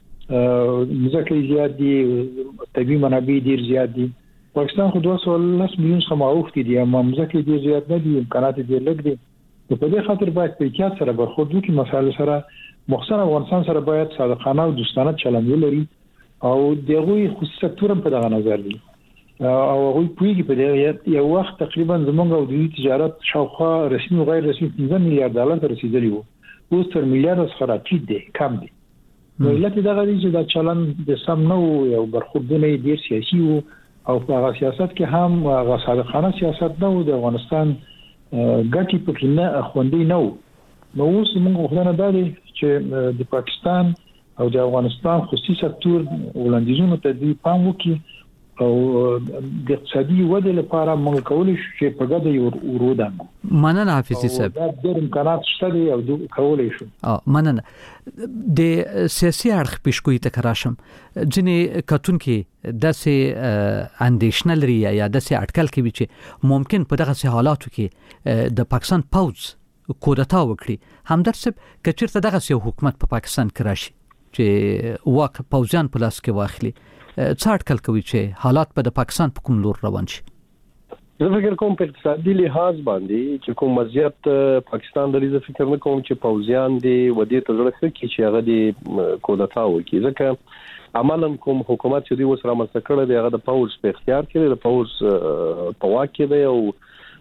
ځکه زیات دي، طبي منابع ډیر زیات دي. پاکستان خو 210 میلیون سماوختي دي، اما ځکه ډیر زیات نه دي، امکانات ډیر لږ دي. په دې خاطر باید په احتیاط سره برخورد وکړو. مسایل سره مخصوصا افغانستان سره باید صادقانه او دوستانه چلند ولري او دغه خصوصي سکتور په دغه نظر دي او هغه پویږي په دې یو وخت تقریبا زمونږ او د تجارت شاوخوا رسمي او غیر رسمي 15 میلیارډ ډالر ته رسیدلی وو، اوس تر میلیارډ څخه راټیټ دي، کم دي. نو علت دغه دی چې دا چلند د سم نو یو برخوردونه ډیر سیاسي وو او په هغه سیاست کې هم هغه صادقانه سیاست نه و. د افغانستان ګټي پکې نه خوندې نه و. نو اوس موږ خدانه دالي چې د پاکستان او د افغانستان خصوصي سکتور وړاندیزونو ته دی پام وکړي او د اقتصادي ودې لپاره موږ کولای شو چې په ګډه یو ورودانو. مننه حافظي صاحب. دا د امکانات شته دی او کولای شو. مننه. د سیاسي اړخ پیشګوئی ته کراشم، ځنې کتون کې داسې اندیشنه لري یا داسې اټکل کوي چې ممکن په دغه حالاتو کې د پاکستان پوز کودتا وکړي. همدرد صاحب کچیرته دغه حکومت په پاکستان کې راشي چې واک پوزیان په لاس کې واخلي، څه اټکل کوي چې حالات په د پاکستان په کوم لور روان شي؟ زه فکر کوم په اقتصادي لحاظ باندې چې کوم وضعیت پاکستان لري، زه فکر نه کوم چې پوزیان دی ودې ته ځل کې چې هغه دی کودتا وکړي، ځکه عملاً کوم حکومت چې دی وسره مسله کړی دی هغه د پوز په اختیار کې دی، د پوز په واک کې دی او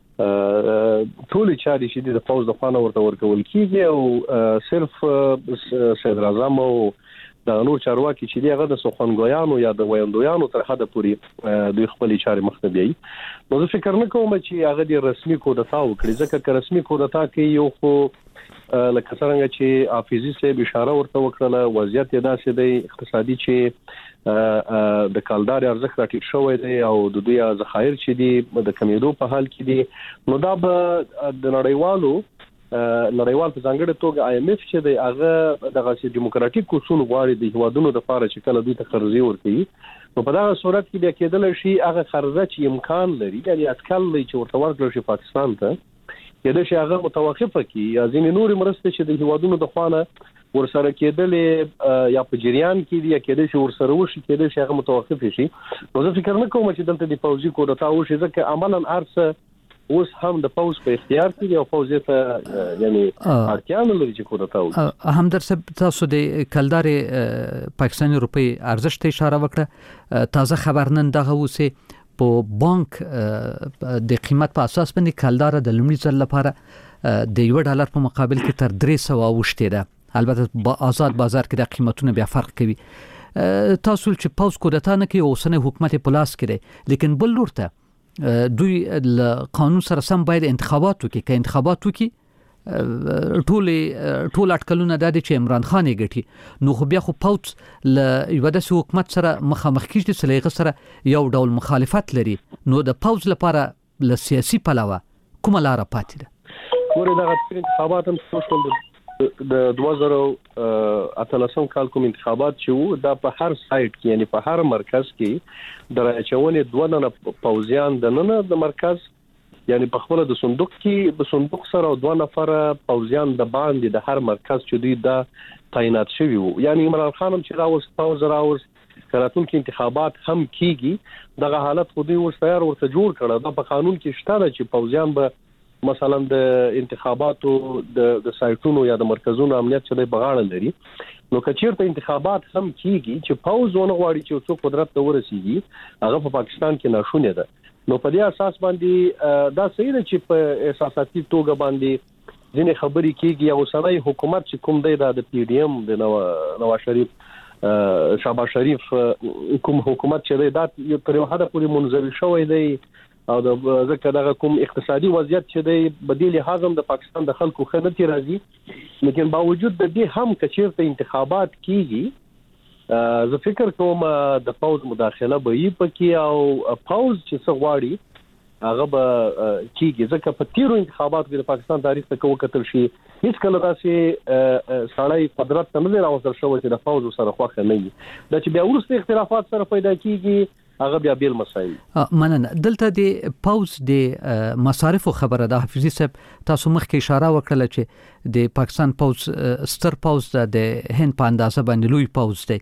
ټول چاري چې د پوز د خانه ورته ورکول کیږي او صرف صدر اعظم او د نور چارواکي چې دی هغه د سخنګویانو یا د ویاندویانو تر حده پورې دوی خپل چاري مخته بیاي. نو زه فکر نه کوم چې هغه د رسمي کودتا وکړي، ځکه که رسمي کودتا کې یو خو لکه څنګه چې حافظي صاحب اشاره ورته وکړه، وضعیت یې داسې دی اقتصادي چې د کالدار ارزښت راټیټ شوی دی او د دوی ذخایر چې دي د کمیدو په حال کې دي. نو دا به د نړیوال په ځانګړي توګه IMF چې دی هغه دغه دیموکراتیک اصول غواړي د هوادونو د لپاره چې کله دوی ته قرضې ورکړي، نو په دا صورت کې بیا کېدل شي هغه قرضه چې امکان لري یعنی اټکل لري چې ورته ورکړل شي پاکستان ته، کېدل شي هغه متوقفه کی یا ځینې نور مرستې چې د هوادونو د خوانه ورسره کېدل یا په جریان کې دی یا کېدل شي ورسره وشي، کېدل شي هغه متوقف شي. نو زه فکر نه کوم چې دلته د پوزي کودتا وشي، ځکه عملاً ارسه اوس هم د پوز په اختیار کې او پوز ته یعنی اړتیا نه لري چې کودتا وکړي. همدرد صاحب تاسو د کلدار پاکستاني روپی ارزښت اشاره وکړه، تازه خبر نن دغه اوسه په بانک د قیمت په اساس باندې کلدار د لومړي ځل لپاره د $1 په مقابل کې تر 300 اوښته ده. البته په آزاد بازار کې د قیمتونو بیا فرق کوي. تاسو چې پوز کودتا نه کوي اوسنۍ حکومت په لاس کې دی، لیکن بل لور ته دوی قانون سره سم باید انتخابات وکړي. که انتخابات وکړي ټول اټکلونه د دې چې عمران خان یې ګټي، نو خو بیا خو پوز له یو داسې حکومت سره مخامخ کیږي چې لغه سره یو ډول مخالفت لري. نو د پوز لپاره له سیاسي پلوه کومه لار پاتې ده؟ ورته دغه انتخابات هم شول د 2013 کال کوم انتخابات چې وو دا په هر سایت کې یعنی په هر مرکز کې درچونې دوه پوزیان د نن د مرکز یعنی په خپل د صندوق کې په صندوق سره 2 نفر پوزیان د باندې د هر مرکز چې دوی دا تعینات شوی وو یعنی عمران خان هم چې راوست پوز راوست کله چې انتخابات هم کیږي دغه حالت خو دوی ورته جوړ کړه دا په قانون کې شته چې پوزیان به مثلا د انتخاباتو د سایټونو یا د مرکزونو امنیت چې د بغاړه لري نو کچیرته انتخابات هم کیږي چې پاوزونه غواړي چې څوک قدرت ته ورسیږي هغه په پاکستان کې ناشونه ده نو په دې اساس باندې دا صحیح ده چې په احساساتي توګه باندې ځینې خبرې کیږي او سړی حکومت چې کوم دی د پی ډی ایم د نواز شریف شهباز شریف کوم حکومت چې دا یو تر حده پورې منځوي شوی دی او د ځکه دغه کوم اقتصادي وضعیت چې دی بدیل حازم د پاکستان د خلکو خدمت راځي لیکن باوجود د دې هم کچیرته انتخابات کیږي زه فکر کوم د پاوز مداخله به یې پکې او پاوز چې څه غواړي هغه به کیږي ځکه په تیرو انتخاباتو کې د پاکستان تاریخ ته وکتل شي هیڅ کله داسې سړی قدرت ته نه راوستل شوی چې د پاوز سره خوښ نه وي دا چې بیا ورسته اختلافات سره پیدا کیږي هغه بیا بیل مسایل مننه دلته د پاوز د مصارف خبره د حفیظي صاحب تاسو مخکې اشاره وکړه چې د پاکستان پاوز ستر پاوز د هند په اندازه باندې لوی پاوز دی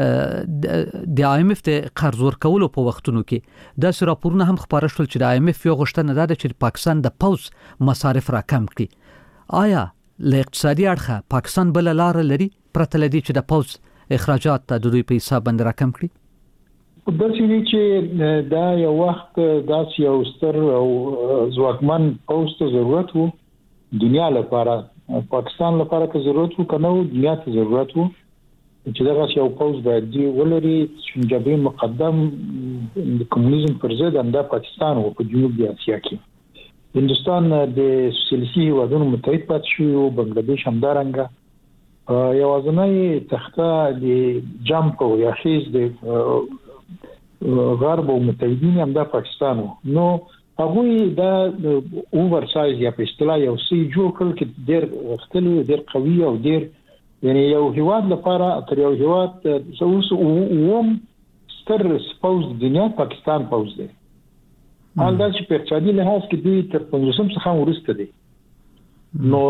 د آی ایم اف د قرض ورکولو په وختونو کې د راپورونه هم خبره شول چې د آی ایم اف یو غوښتنه ده چې پاکستان د پاوز مصارف راکم کړي آیا له اقتصادي اړخه پاکستان بل لار لري پرته لدی چې د پاوز اخراجات د دوی په حساب باندې راکم کړي د سړي چې دا یو وخت داس یو ستر او ځواکمن پوسټ ضرورت وو دنیا لپاره پاکستان لپاره که ضرورت وو کنه دنیا ته ضرورت وو چې دا یو پوسټ باید دی ولري چې جبهه مقدم د کمونیزم پر ضد د پاکستان او په جنوب اسیا کې هندستان د سوسیالیستي هیوادونو متحد پاتې شو او بنگلاديش هم دارنګه یوازنۍ تخته د جمپ او یا خیز د غرب او متحدین هم د پاکستان نو هغه دا اوور سایز یا په اصطلاح یو سی جوړ کړ چې ډېر وختلو ډېر قوي او ډېر یعنی یو هیواد لپاره تر یو هیواد اوس اوم ستر سپوز دنیا پاکستان پوز دی حال دا چې په اقتصادي لحاظ کې دوی تر 15 څخه ورسته دي نو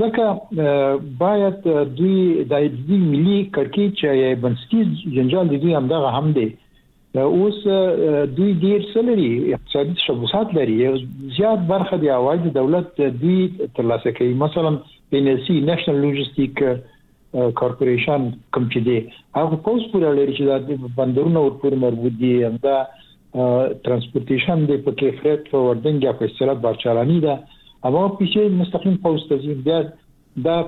ځکه باید دوی د ملي کړکېچ چې بنسټیز جنجال دي همدغه هم دی اوس دوی ډیر سلري اقتصادي شبوسات لري زیات برخه د عواید دولت دوی ترلاسه کوي مثلا ان ال سی نېشنل لوجستیک کارپوریشن کوم چې دی هغه پوس پورې لري چې د بندرونو ورپورې مربوط دي دا ترانسپورټیشن د پکې فریټ فوردینګ یا په اصطلاح بارچالانی ده اما پیسې مستقیم پوس تزین بیا دا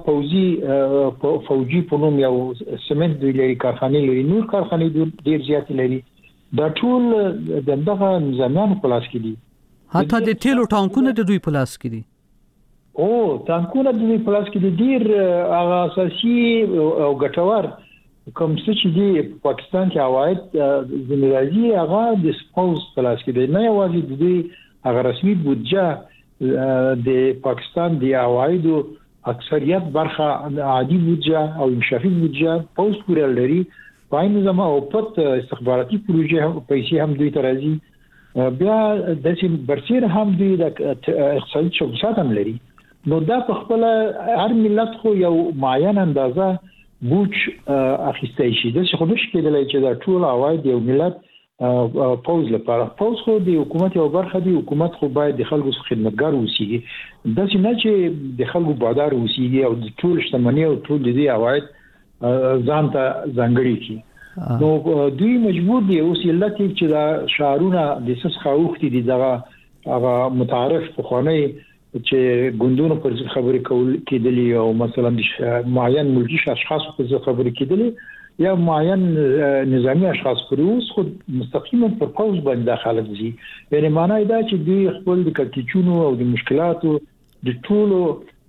فوجي په نوم یو سمنټ دی لري کارخانه لري نور کارخانه ډیر زیات لري دا ټول دغه نظامیان په لاس کې دي حتی د تیلو ټانکونه د دوی په لاس کې دي او ټانکونه د دوی په لاس کې دي ډیر هغه اساسي او ګټور کوم څه چې دی په پاکستان کې عواید زموږی هغه د سپوز په لاس کې دي نه یوازې د دوی هغه رسمي بودجه د پاکستان د عوایدو اکثریت برخه عادي بودجه او انشافي بودجه پوز پورې لري پاین زما او پت استخباراتي پروژه پیسې هم دوی ته راځي بیا د سیم برسیر هم دوی د اقتصادي شبکات هم لري نو دا په خپل هر ملت خو یو معین اندازه بوج اخیستای شي د څه خو نشي کېدلای چې دا ټول عواید یو ملت پوز لپاره پوز خو د حکومت یو برخه دی حکومت خو باید د خلکو خدمتګار اوسيږي د څه نه چې د خلکو بادار اوسيږي او د ټول شتمنۍ او ټول د دې عواید ځان ته ځانګړي کی نو دوی مجبور دي اوس علت چې دا شعارونه د سس خوختي دي دغه متعارف په خانه چې ګوندونو پر خبرې کول کېدلی او مثلا معین ملکی اشخاص پر خبرې کېدلی یا معین نظامی اشخاص پر اوس خود مستقیما پر پوز باندې داخله دي یعنی معنی دا چې دوی خپل د کټیچونو او د مشکلاتو د ټولو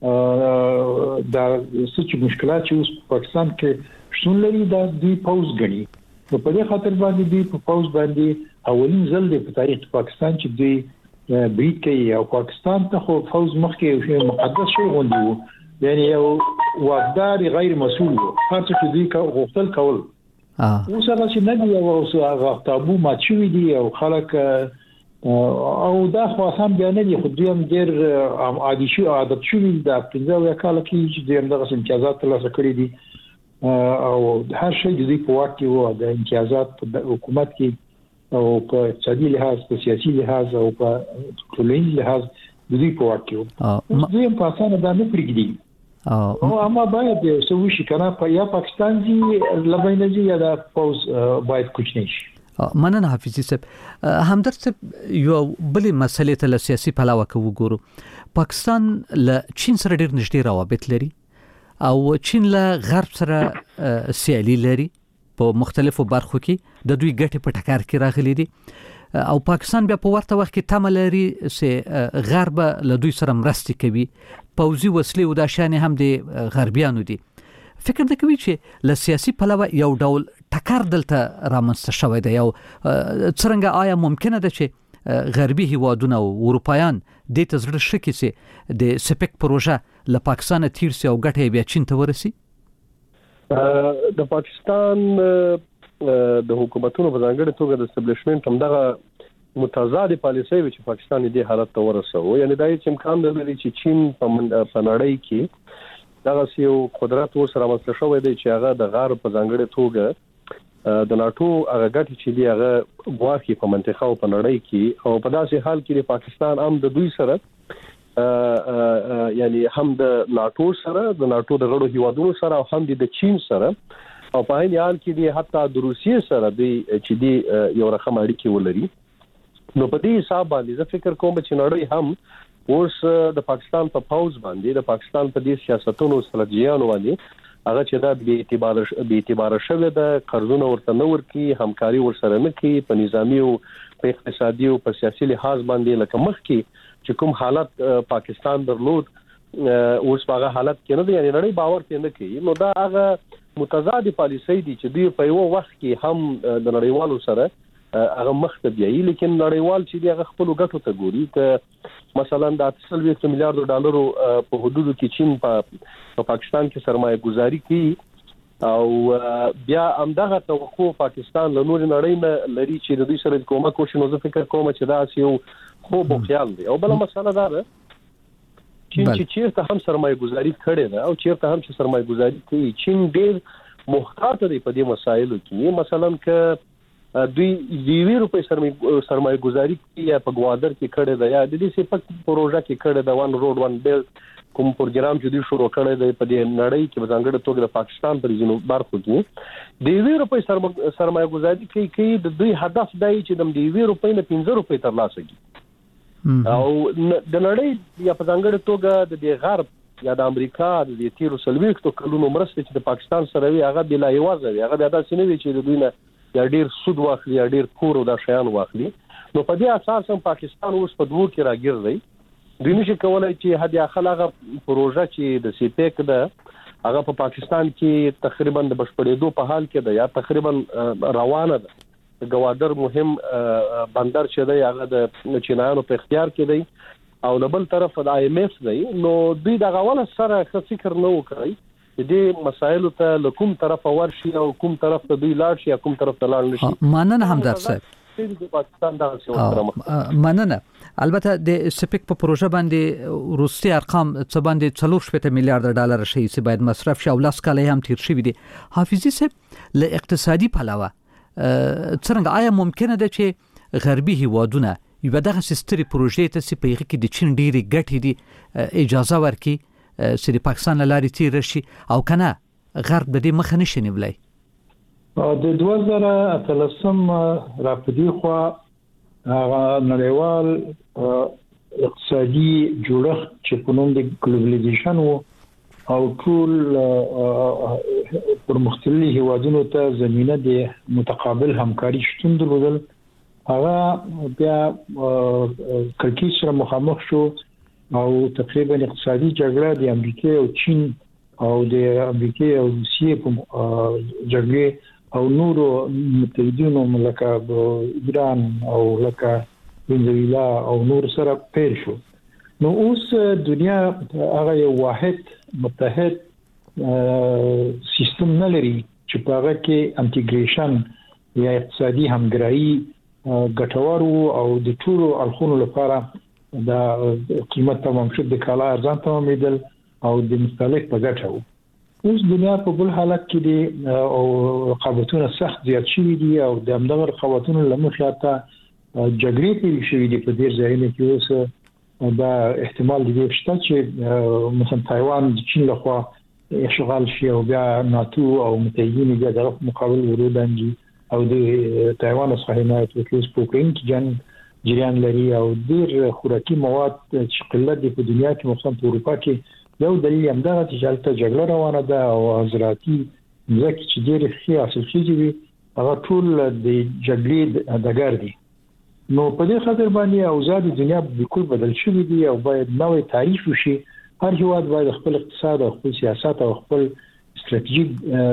دا څه مشکلات چې اوس په پاکستان کې شتون لري دا دوی پوز غني نو په دې خاطر باندې دوی په پوز باندې اولین ځل دی په تاریخ پاکستان چې دوی بریټ کوي او پاکستان ته خو پوز مخکې یو مقدس شی غوندي وو یعنی یو واقدار غیر مسؤل هر څه چې دوی غوښتل کول اوس هغه چې نه دی او هغه تابو ماچوي دي او خلک او دا خو هم بیا نه دي خو دوی هم ډېر عادي شو عادت شوي د 15 کال کې چې دوی دغه امتیازات ترلاسه کړي دي او هر شی د دې په واک کې وو د امتیازات په حکومت کې او په اقتصادي لحاظ په سیاسي لحاظ او په ټولنیز لحاظ د دې په واک کې وو دوی هم په اسانه دا نه پرېږدي او اما باید یو څه وشي کنه یا پاکستان دی لبنان دی یا د پوز باید کوچنی شي. مننه حافظي صاحب. همدرد صاحب یو بلې مسلې ته له سیاسي پلوه کې وګورو. پاکستان له چین سره ډېر نږدې روابط لري او چین له غرب سره سیالي لري په مختلفو برخو کې د دوی ګټې په ټکر کې راغلي دي او پاکستان بیا په ورته وخت کې تمه لري چې غرب له دوی سره مرستې کوي پوځي وسلې او د شان هم د غربیانو دي. فکر د کوي چې له سیاسي پلوه یو ډول ټکر دلته رامنځته شوی دی او څنګه آیا ممکنه ده چې غربي هیوادونه او اروپایان د تزړه شکی سي د سپیک پروژه له پاکستان تیر سي او ګټه بیا چین ته ورسي؟ د پاکستان د حکومتونو په ځانګړي توګه د اسټابلیشمنت هم دغه متضاد پالیسي چې پاکستان دې حالت ته ورسوي یعنی دا چې امکان لري چې چین په نړۍ کې دغه یو قدرت ورسره مسله شوی دی چې هغه د غرب په ځانګړي توګه د ناتو هغه ګټې چې دی هغه واخی په منطقه او په نړۍ کې او په داسې حال کې د پاکستان هم د دوی سره یعنی هم د ناتو سره د ناتو د غړو هیوادونو سره او هم د چین سره او په هغه حال کې دی حتی د روسیې سره دی چې دی یو رقم اړیکې ولري. نو په دې حساب باندې زه فکر کوم چې نړۍ هم اوس د پاکستان په پاوز باندې د پاکستان په دې سیاستونو استراتیژیانو باندې هغه چې دا به اعتبار شوه د قرضونو ورته نه ورکی همکاري ورسره نه کوي په نظامی او په اقتصادي او په سیاسي لحاظ باندې لکه مخ کې چې کوم حالت پاکستان درلود اوس په حالت کې نه دی یعنی نړۍ باور پې نه کوي. نو دا هغه متضاد پالیسي دي چې دوی په یو وخت کې هم د نړیوالو سره هغه مخته بیایي لیکن نړیوال چې دی هغه خپل ګټو ته ګوري ک مثلا د 800 میلیارډ ډالرو په حدودو کې چین په پاکستان کې سرمایه گذاری کوي او بیا همدغه توقع پاکستان له نور نړۍ نه لري چې د دوی سره کومک وشي. نو زه فکر کوم چې دا یو خوب خیال دی او بل مسله دا ده چې چیرته هم سرمایه گذاری کړي ده او چیرته هم چې سرمایه گذاری کوي چین ډېر محتاط دی په دې مسایلو کې مثلا ک دوی دیوی روپے سرمایه گذاری یا په گوادر کې کړي ده یا د دې سپک پروژه کې کړي ده وان روډ وان بیلټ کوم پروګرام چې دوی شروع کړی دی په دې نړۍ کې په ځانګړي توګه د پاکستان پر ځینو برخو کې دیوی روپے سرمایه گذاری کوي د دوی هدف دی چې د دیوی روپے نه 15 روپے ترلاسه کړي او د نړۍ یا په ځانګړي توګه د غرب یا د امریکا د تیرو سلويختو کلونو مرسته چې د پاکستان سره وي هغه بلا یوازې وي هغه د داسې نه وي چې د دوی نه یا ډیر سود واخلي یا ډیر کور او د شیان واخلي. نو په دې اساس هم پاکستان اوس په دوه کې راګیر دی دوی نشي کولای چې هدي اخلاغه پروژه چې د سپیک ده هغه په پاکستان کې تقریبا د بشپړېدو په حال کې ده یا تقریبا روانه ده گوادر مهم بندر چې دی هغه د چینایانو په اختیار کې دی او د بل طرف د آی ایم ایف دی. نو دوی د غواله سره فکر نه وکړي دې مسایلو ته لکوم طرف ورشي او کوم طرف ته دوی لاړ شي یا کوم طرف ته لاړ نشي. مننه همدرد صاحب. د پاکستان د سیاست مننه. البته د سپیک په پروژه باندې روسي ارقام څه باندې 4 میلیارډ ډالر شي چې باید مصرف شي او لاس کاله هم تیر شي دي. حافظي صاحب له اقتصادي پلوه څنګه آیا ممکنه ده چې غربي هیوادونه یو دغه سستري پروژې ته سپیږي کې د چین ډيري ګټې دي اجازه ورکي چې د پاکستان لارې تیر شي او کنه غرب د دې مخه نشي نیولای؟ د 2013 راپدې خو هغه نړیوال اقتصادي جوړښت چې په نوم د ګلوبلایزیشن او ټول پر مختلفو هیوادونو ته زمينه د متقابل همکاري شتون درلودل هغه بیا کړکېچ سره مخامخ شو او تقریبا اقتصادي جګړه د امریکا او چین او د امریکا او روسیې په جګړه او نورو متحدینو لکه ایران او لکه وینزویلا او نور سره پیل شو. نو اوس دنیا هغه یو واحد متحد سیستم نه لري چې په هغه کې انټیګریشن یا اقتصادي همکاري ګټور او د ټولو اړخونو لپاره د قیمت تمام شد د کالا ارزان تمامېدل او د مستهلک په ګټه وو. اوس دنیا په بل حالت کې دي او رقابتونه سخت زیات شوي دي او د همدغه رقابتونو لمخې حتی جګړې پیل شوي دي په ډېر ځایونو کې. اوس دا احتمال دی شته چې مثلا تایوان د چین لخوا اشغال شي او بیا ناتو او متحدین بیا د مقابل ورودانجي او د تایوان څخه حمایت وکړي په اوکراین کې جنگ جریان لري او ډېر خوراکي مواد چې قلت دي په دنیا کې مثلا په اروپا کې یو دلیل هم دا چې هلته جګړه روانه ده او زراعتي ځکه چې ډېر ښه حاصل شوي وي هغه ټول د جګړې دګر دي. نو په دې خاطر باندې اوضاع د دنیا بالکل بدل شوې دي او باید نوې تعریف وشي. هر هیواد باید خپل اقتصاد او خپل سیاست او خپل استراتیژیک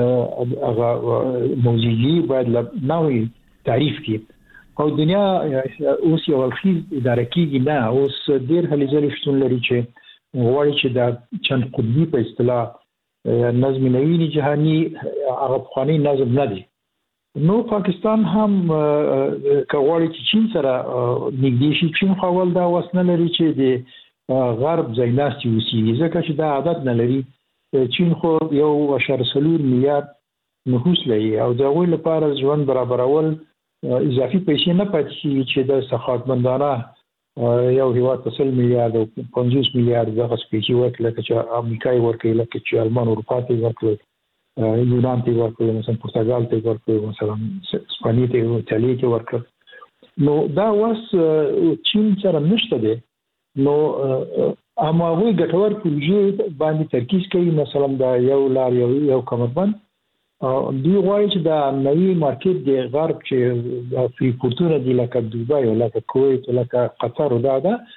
موضوعي باید نوې تعریف کړي او دنیا اوس یو الخیز اداره کیږي نه. اوس ډېر هلې ځلې شتون لري چې غواړي چې دا چند قطبي په اصطلاح نظم نوین جهانی هغه پخوانی نظم نه دی. نو پاکستان هم کواړي چې چین سره نږدې شي. چین خپل دا وسنه لري چې د غرب ځایناستي وسیږي ځکه چې دا عادت نه لري. چین خو 1.4 میلیارډ نفوس لري او دا غوښتل لپاره ژوند برابرول اضافي پیسې نه پاتې چې د سخاوتمندانه یو هیواد 30 میلیارډ او 50 میلیارډ دغه پیسې ورکړي چې امریکای ورکړي لکه چې المان اروپا ته ورکړي یونان ته ورکړي مثلا پرتګال ته ورکړي مثلا اسپانیا ته ایتالیا ته ورکړي. نو دا واس چین سره نشته دي. نو اما وی ګټور پروژې باندې ترکیز کوي مثلا دا یو لار یو کمربند دوی غواړي چې دا نوی مارکیټ دی غرب چې فری پورتونه دی لکه دوبای او لکه کویت او لکه قطر او دا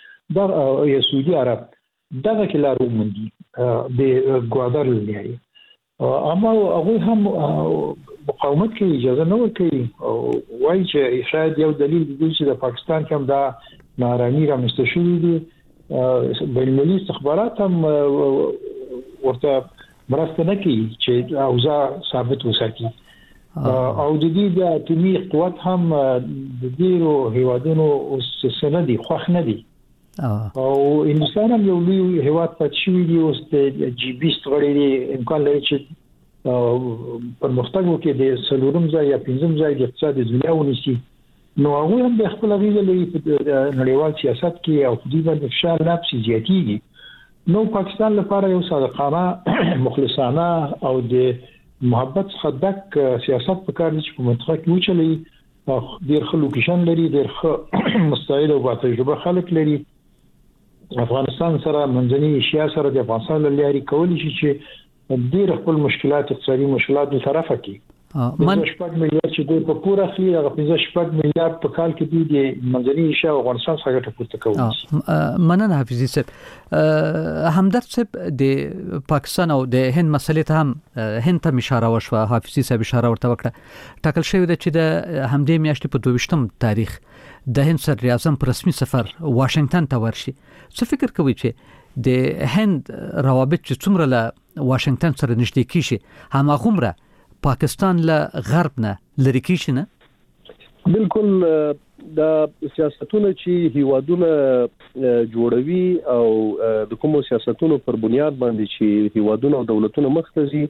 یا سعودي عرب دغه کې لارو مندي د ګوادر لري. اما هغه هم مقاومت کوي اجازه نه ورکوي او وایي چې شاید یو دلیل دی چې د پاکستان کې هم دا نارامي رامنځته شوې دي. بین المللي استخبارات هم ورته مرسته نه کوي چې اوضاع ثابت وساتي او د دې د اتمی قوت هم د ډیرو هیوادونو سندي خوښ نه دي او هندستان هم یو لوی هیواد پاتې شوی دی. اوس د جی 20 غړي امکان لري چې پرمختګ وکړي د سلورم ځای یا پنځم ځای د اقتصاد دنیا ونیسي. نو هغه هم د خپل غوښتنې لري په نړیوال سیاست کې او په دې باندې فشار نفسي زیاتېږي. نو پاکستان لپاره یو صادقانه مخلصانه او د محبت څخه ډک سیاست پکار دي چې په منطقه کې وچلي. ډېر ښه لوکیشن لري ډېر ښه مستعد او با تجربه خلک لري. افغانستان سره منځنۍ ایشیا سره د افغانستان لاري کولی شي چې ډېر خپل مشکلات اقتصادي مشکلات به طرفه کړي. من 15 میلیارډ چې دوی په پوره خي هغه 15 میلیارډ په کال کې دوی د منځنۍ ایشیا او افغانستان څخه ګټه پورته کوي. مننه حافظي صاحب. همدرد صاحب د پاکستان او د هند مسلې ته هم هند ته اشاره وشوه. حافظي صاحب اشاره ورته وکړه. ټاکل شوی دی چې د همدې میاشتې په 22م تاریخ د هند صدر اعظم په رسمي سفر واشنگټن ته ورشي. څه فکر کوي چې د هند روابط چې څومره له واشنگټن سره نږدې کیږي هماغومره پاکستان له غرب نه لري کیږي نه؟ بالکل دا سیاستونه چې هیوادونه جوړوي او د کومو سیاستونو پر بنیاد باندې چې هیوادونه او دولتونه مختزي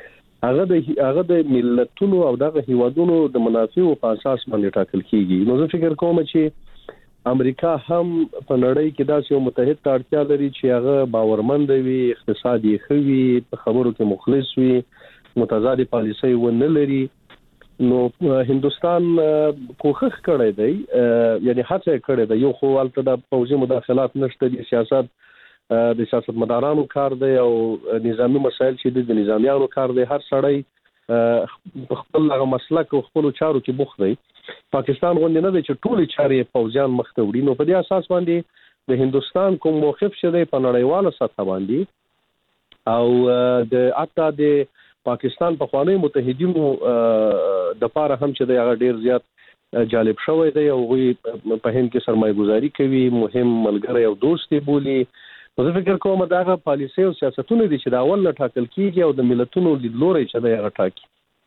هغه د ملتونو او دغه هیوادونو د منافعو په اساس باندې ټاکل کیږي. نو زه فکر کوم چې امریکا هم په نړۍ کې داسې یو متحد ته اړتیا لري چې هغه باورمند وي، اقتصادي خوي، په خبرو کې مخلص وي، متضاد پالیسي ونه لري. نو هندستان کوښښ کړی دی یعنی هڅه کړې ده. یو خو البته د پوځي مداخلات نشته دي، سیاست د سیاستمدارانو کار دی او نظامی مسایل چې د نظامیانو کار دی. هر سړی خپل هغه مسلک او خپل چارو کې بوخت دی. پاکستان غونډه نه دی چې ټول چارې پوځیان مخ ته وړي. نو په دې اساس باندې د هندستان کوم موقف شته په نړیواله سطح باندې او د اتا د پاکستان په خوانی متحدینو د پاره هم چې د هغه ډیر زیات جالب شوی دی او غوي په هند کې سرمایه‌ګذاري کوي مهم ملګری او دوست دی بولی. زه فکر کوم دا پالیسي او سیاستونه دي چې دا اول نه ټاکل کیږي او د ملتونو لیدلوري چې دا هغه ټاکي.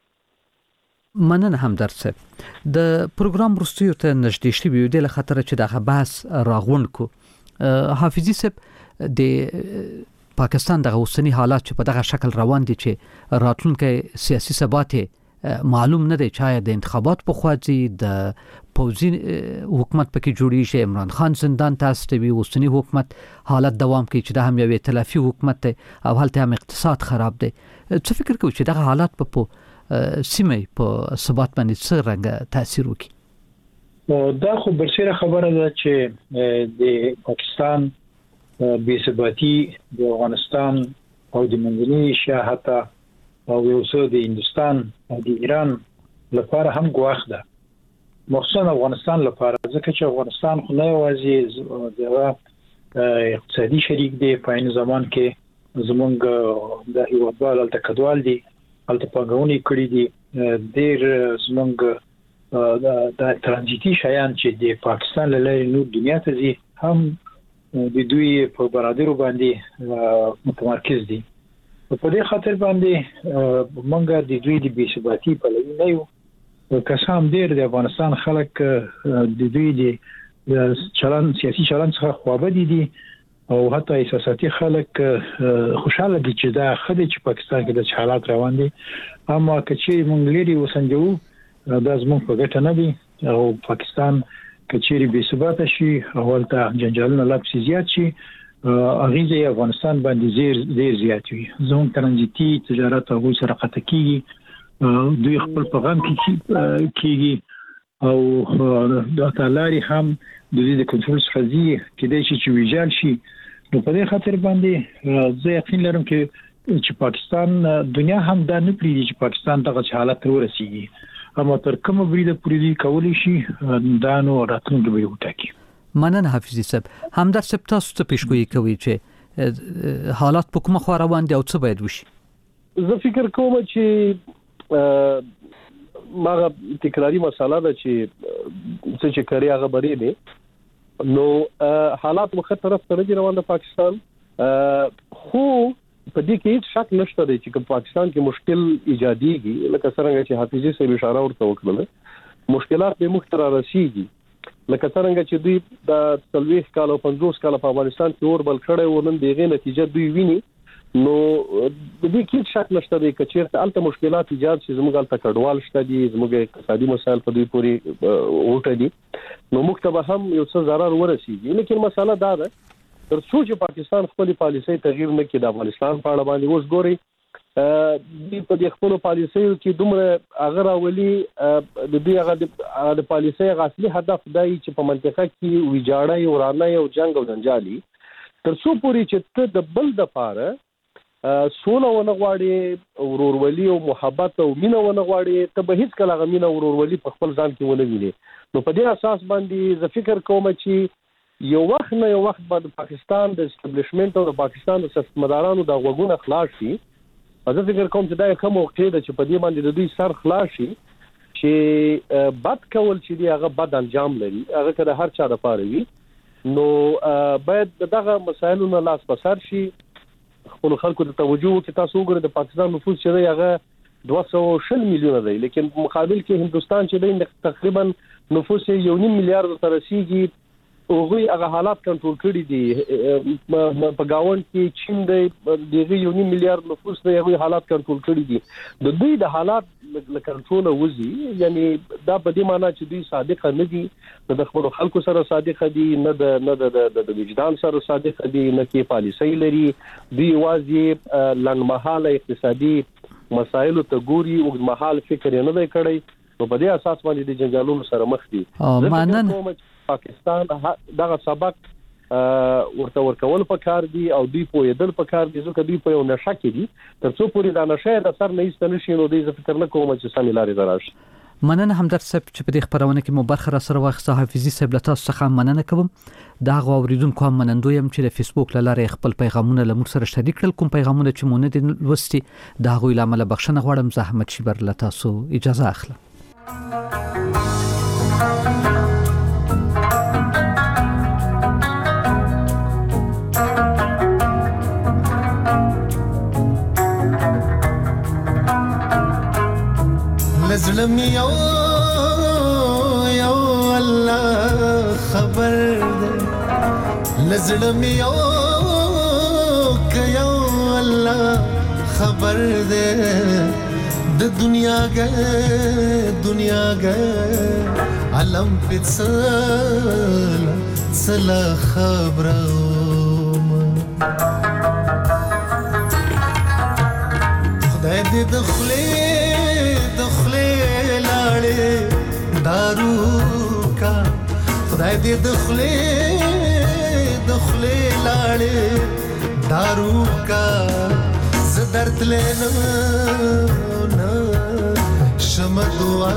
مننه همدرد صاحب. د پروګرام وروستیو ته نږدې شوي د خطر چې دا بحث راغون کو حافظي صاحب د پاکستان د اوسنی حالات چې په دغه شکل روان دي چې راتلونکي سیاسي ثبات معلوم نه دی چې د انتخابات په خواځي د پوزي حکومت پکې جوړی شي عمران خان زندان ته استوي اوسنی حکومت حالت دوام کوي چې د هم یو ائتلافي حکومت دی او هلته هم اقتصاد خراب دی. څه فکر کوي چې دغه حالات په سیمه په ثبات باندې څه رنګ تاثیر وکړي؟ دا خو برسره خبره ده چې د پاکستان بې ثباتی د افغانستان او د منځنۍ ایشیا حتی او یو څه د هندستان او د ایران لپاره هم ګواښ ده، مخصوصا افغانستان لپاره، ځکه چې افغانستان خو نه یوازې د اقتصادي شریک دی، په عین زمان کې زمونږ د هیوادوال هلته کډوال دي، هلته پانګونې کړي دي، ډېر زمونږ د ترانزیتي شیان چې د پاکستان له لارې نور دنیا ته ځي هم د دوی په برادرو باندې متمرکز دي. په دې خاطر باندې مونږ د دوی د بې ثباتي پلوي نه یو. که هم ډېر د افغانستان خلک د دوی د سیاسي چلند څخه خوابدي دي او حتی احساساتي خلک خوشاله دي چې دا خدای چې پاکستان کې د حالات روان دي، اما که چې مونږ لري وسنجو دا زموږ په ګټه نه دي او پاکستان که چیرې بې ثباته شي او ولته جنجالونه لا پسې زیات شي اغیزه افغانستان باندې ډیر زیات وي. زموږ ترانزیتي تجارت او سره قطع کیږي، دوی خپل پیغام کیږي او د تعالی هم د دې د کنټرول ستراتیژي کې د چې ویجال شي. نو په دې خاطر باندې زه یقین لرم چې پاکستان دنیا هم دا نه پریږدي چې پاکستان دغه حالت ورسیږي، اما تر کومه بریده پریږدي کولی شي دا نو راتلونکي به وټاکي. مننه حافظي صاحب. همدرد صاحب تاسو څه پیشګویي کوئ چې حالات په کومه خوا روان دي او څه باید وشي؟ زه فکر کوم چې ماغه تکراری مسله ده چې کړي هغه بری دي، نو حالات مخه طرف ته نه روان د پاکستان، خو په دې کې هیڅ شک نشته دی چې پاکستان کې مشکل ایجاديږي، لکه څنګه چې حافظي صاحب اشاره ورته وکړه، مشکلات به مختلف راسيږي، لکه څنګه چې دوی د 40 کال او 50 کال په افغانستان کې اوربل کړي و، نن دغه نتیجه دوی ویني. نو د دې کې شک نشته دی چې چیرته الته مشکلات ایجاد شي، زموږ الته کډوال شته دي، زموږ اقتصادي مسایل په دوی پورې وټه دي، نو مکتب هم یو څه ضرر ورسیږي. لیکن مسله دا ده تر څو چې پاکستان خپل پالیسي تغییر نه کړي د افغانستان په اړه باندې اوس ګوري دی په دې خپل پالیسیو کې دومره اگر اولی د دې هغه د پالیسي اصلي هدف دی چې په منطقه کې ویجاړی ورانه او جنگ او جنجالي تر څو پورې چې ته د بل د پاره سونه ونه غواړي، ورورولي او محبت او مینه ونه غواړي، ته به هیڅ کله غمینه ورورولي په خپل ځان کې ونه ویني. نو په دې اساس باندې زه فکر کوم چې یو وخت نه یو وخت بعد پاکستان د اسټابلیشمنت او د پاکستان د سیاستمدارانو د غوګونه خلاص شي. زه فکر کوم چې دا کوم وخت دی چې په دې باندې د دوی سر خلاص شي چې بد کول چې دی هغه بد انجام لري، هغه کله هر چا لپاره وي. نو باید دغه مسایلو نه لاس پسار شي، خپل خلکو ته توجه وکړي. تاسو وګورئ د پاکستان نفوس چې دی هغه 240 میلیونه دی، لیکن مقابل کې هندستان چې دی تقریبا نفوس 1.5 میلیارډ ته رسیدي، هغه هغه حالات کنټرول کړی دي. په گاوند کې چین دی دغه 1.5 میلیارډ نفوس دی، هغه حالات کنټرول کړی دي. د دوی د حالات له کنټرول وځي، یعنی دا په دې معنی چې دوی صادق نه دي، د خپل خلکو سره صادق دي، نه د وجدان سره صادق دي، نه کې پالیسي لري. دوی واځي لنډمحاله اقتصادي مسایلو ته ګوري، اوږدمحاله فکر نه دی کړی. نو په دې اساس باندې د جنجالونو سره مخ دي. مننه. پاکستان دغه سبق ورته ورکول پکار دي او دوی په یدل پکار دي، ځکه دوی په یو نشه کې دي. تر څو پورې دا نشه د سر نه ایست نشي، نو دوی فکر نه کوم چې سمې لارې دراشي. مننه همدرد صاحب چې په دې خبرونه کې مو برخه را سره واخیسته. حافظي صاحب له تاسو څخه مننه کوم. دا غوړیدونکو هم منندوی هم چې د فیسبوک لاره خپل پیغامونه له موږ سره شریک کړل. کوم پیغامونه چې مونږ نه لوستي دا غوې لامل بخښنه غواړم. زحمت شي بر له تاسو اجازه اخلم. لزلم یو الله خبر ده لزلم یو که یو الله خبر ده د دنیا گئے علم پڅل سلا خبرم خدای دې دخلې لاړې دارو کا خدای دې دخلې لاړې دارو کا زدرت لینا شم دعا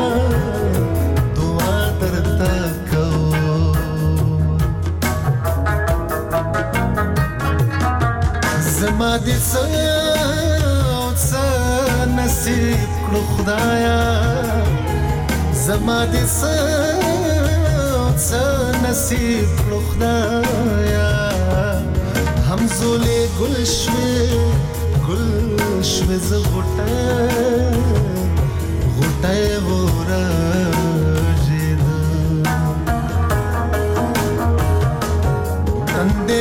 درتا کو زما دې څه نصیب کړو خدایا زما دې څه نصیب کړو خدایا همزولې ګل شوې ز غټه ورژید تندې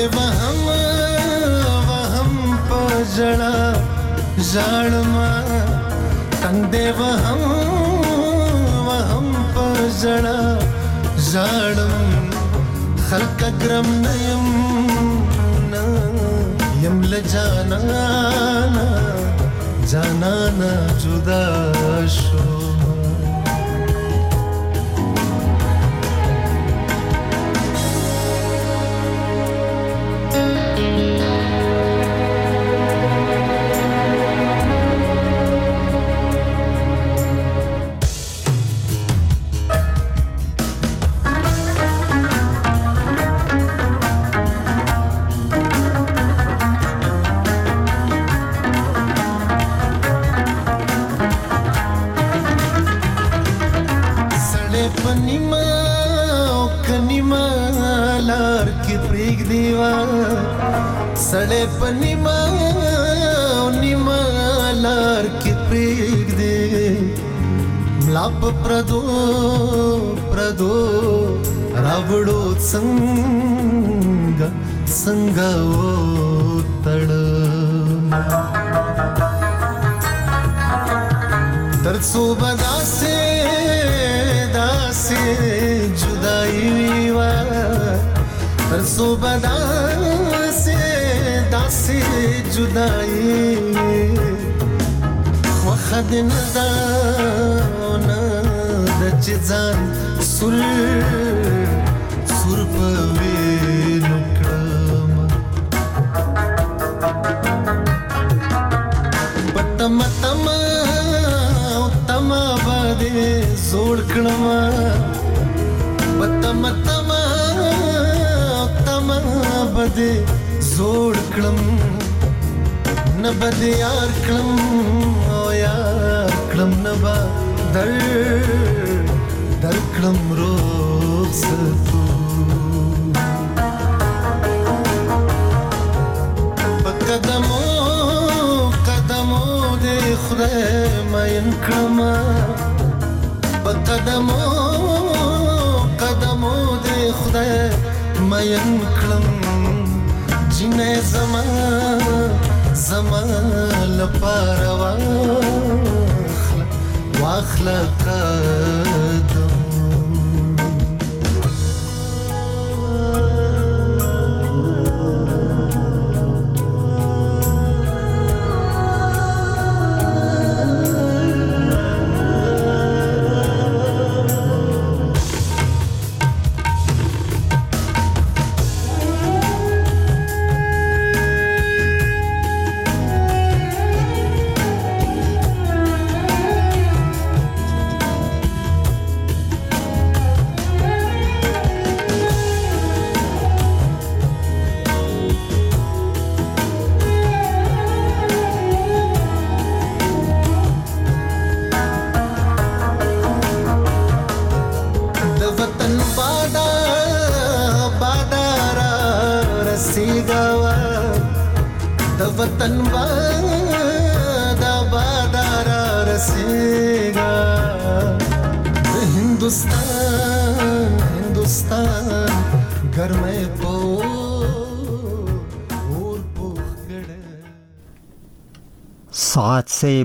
وهم پجړه ژړما تندې وهم پجړه ژړم خلق ګرم نیم لجانا جدا شو सड़े पनिमा लार के प्रेग दे मलाप प्रदो रावड़ो संगा ओ तड़ तरसो बदा से जुदाई वा तरसो बदा से जुदाई وخد نداونا د چزان سر په وینو کړم پتم باندې زوړ کړم پتم باندې زوړ کړم نبد یار کړم او یار کړم نبا در کړم رخصتو قدمو دې خدای ماین کړم قدمو دې خدای ماین کړم جنې زما لپاره واخله قدم वतन बादा रसेगा हिंदुस्तान हिंदुस्तान घर में पो सात से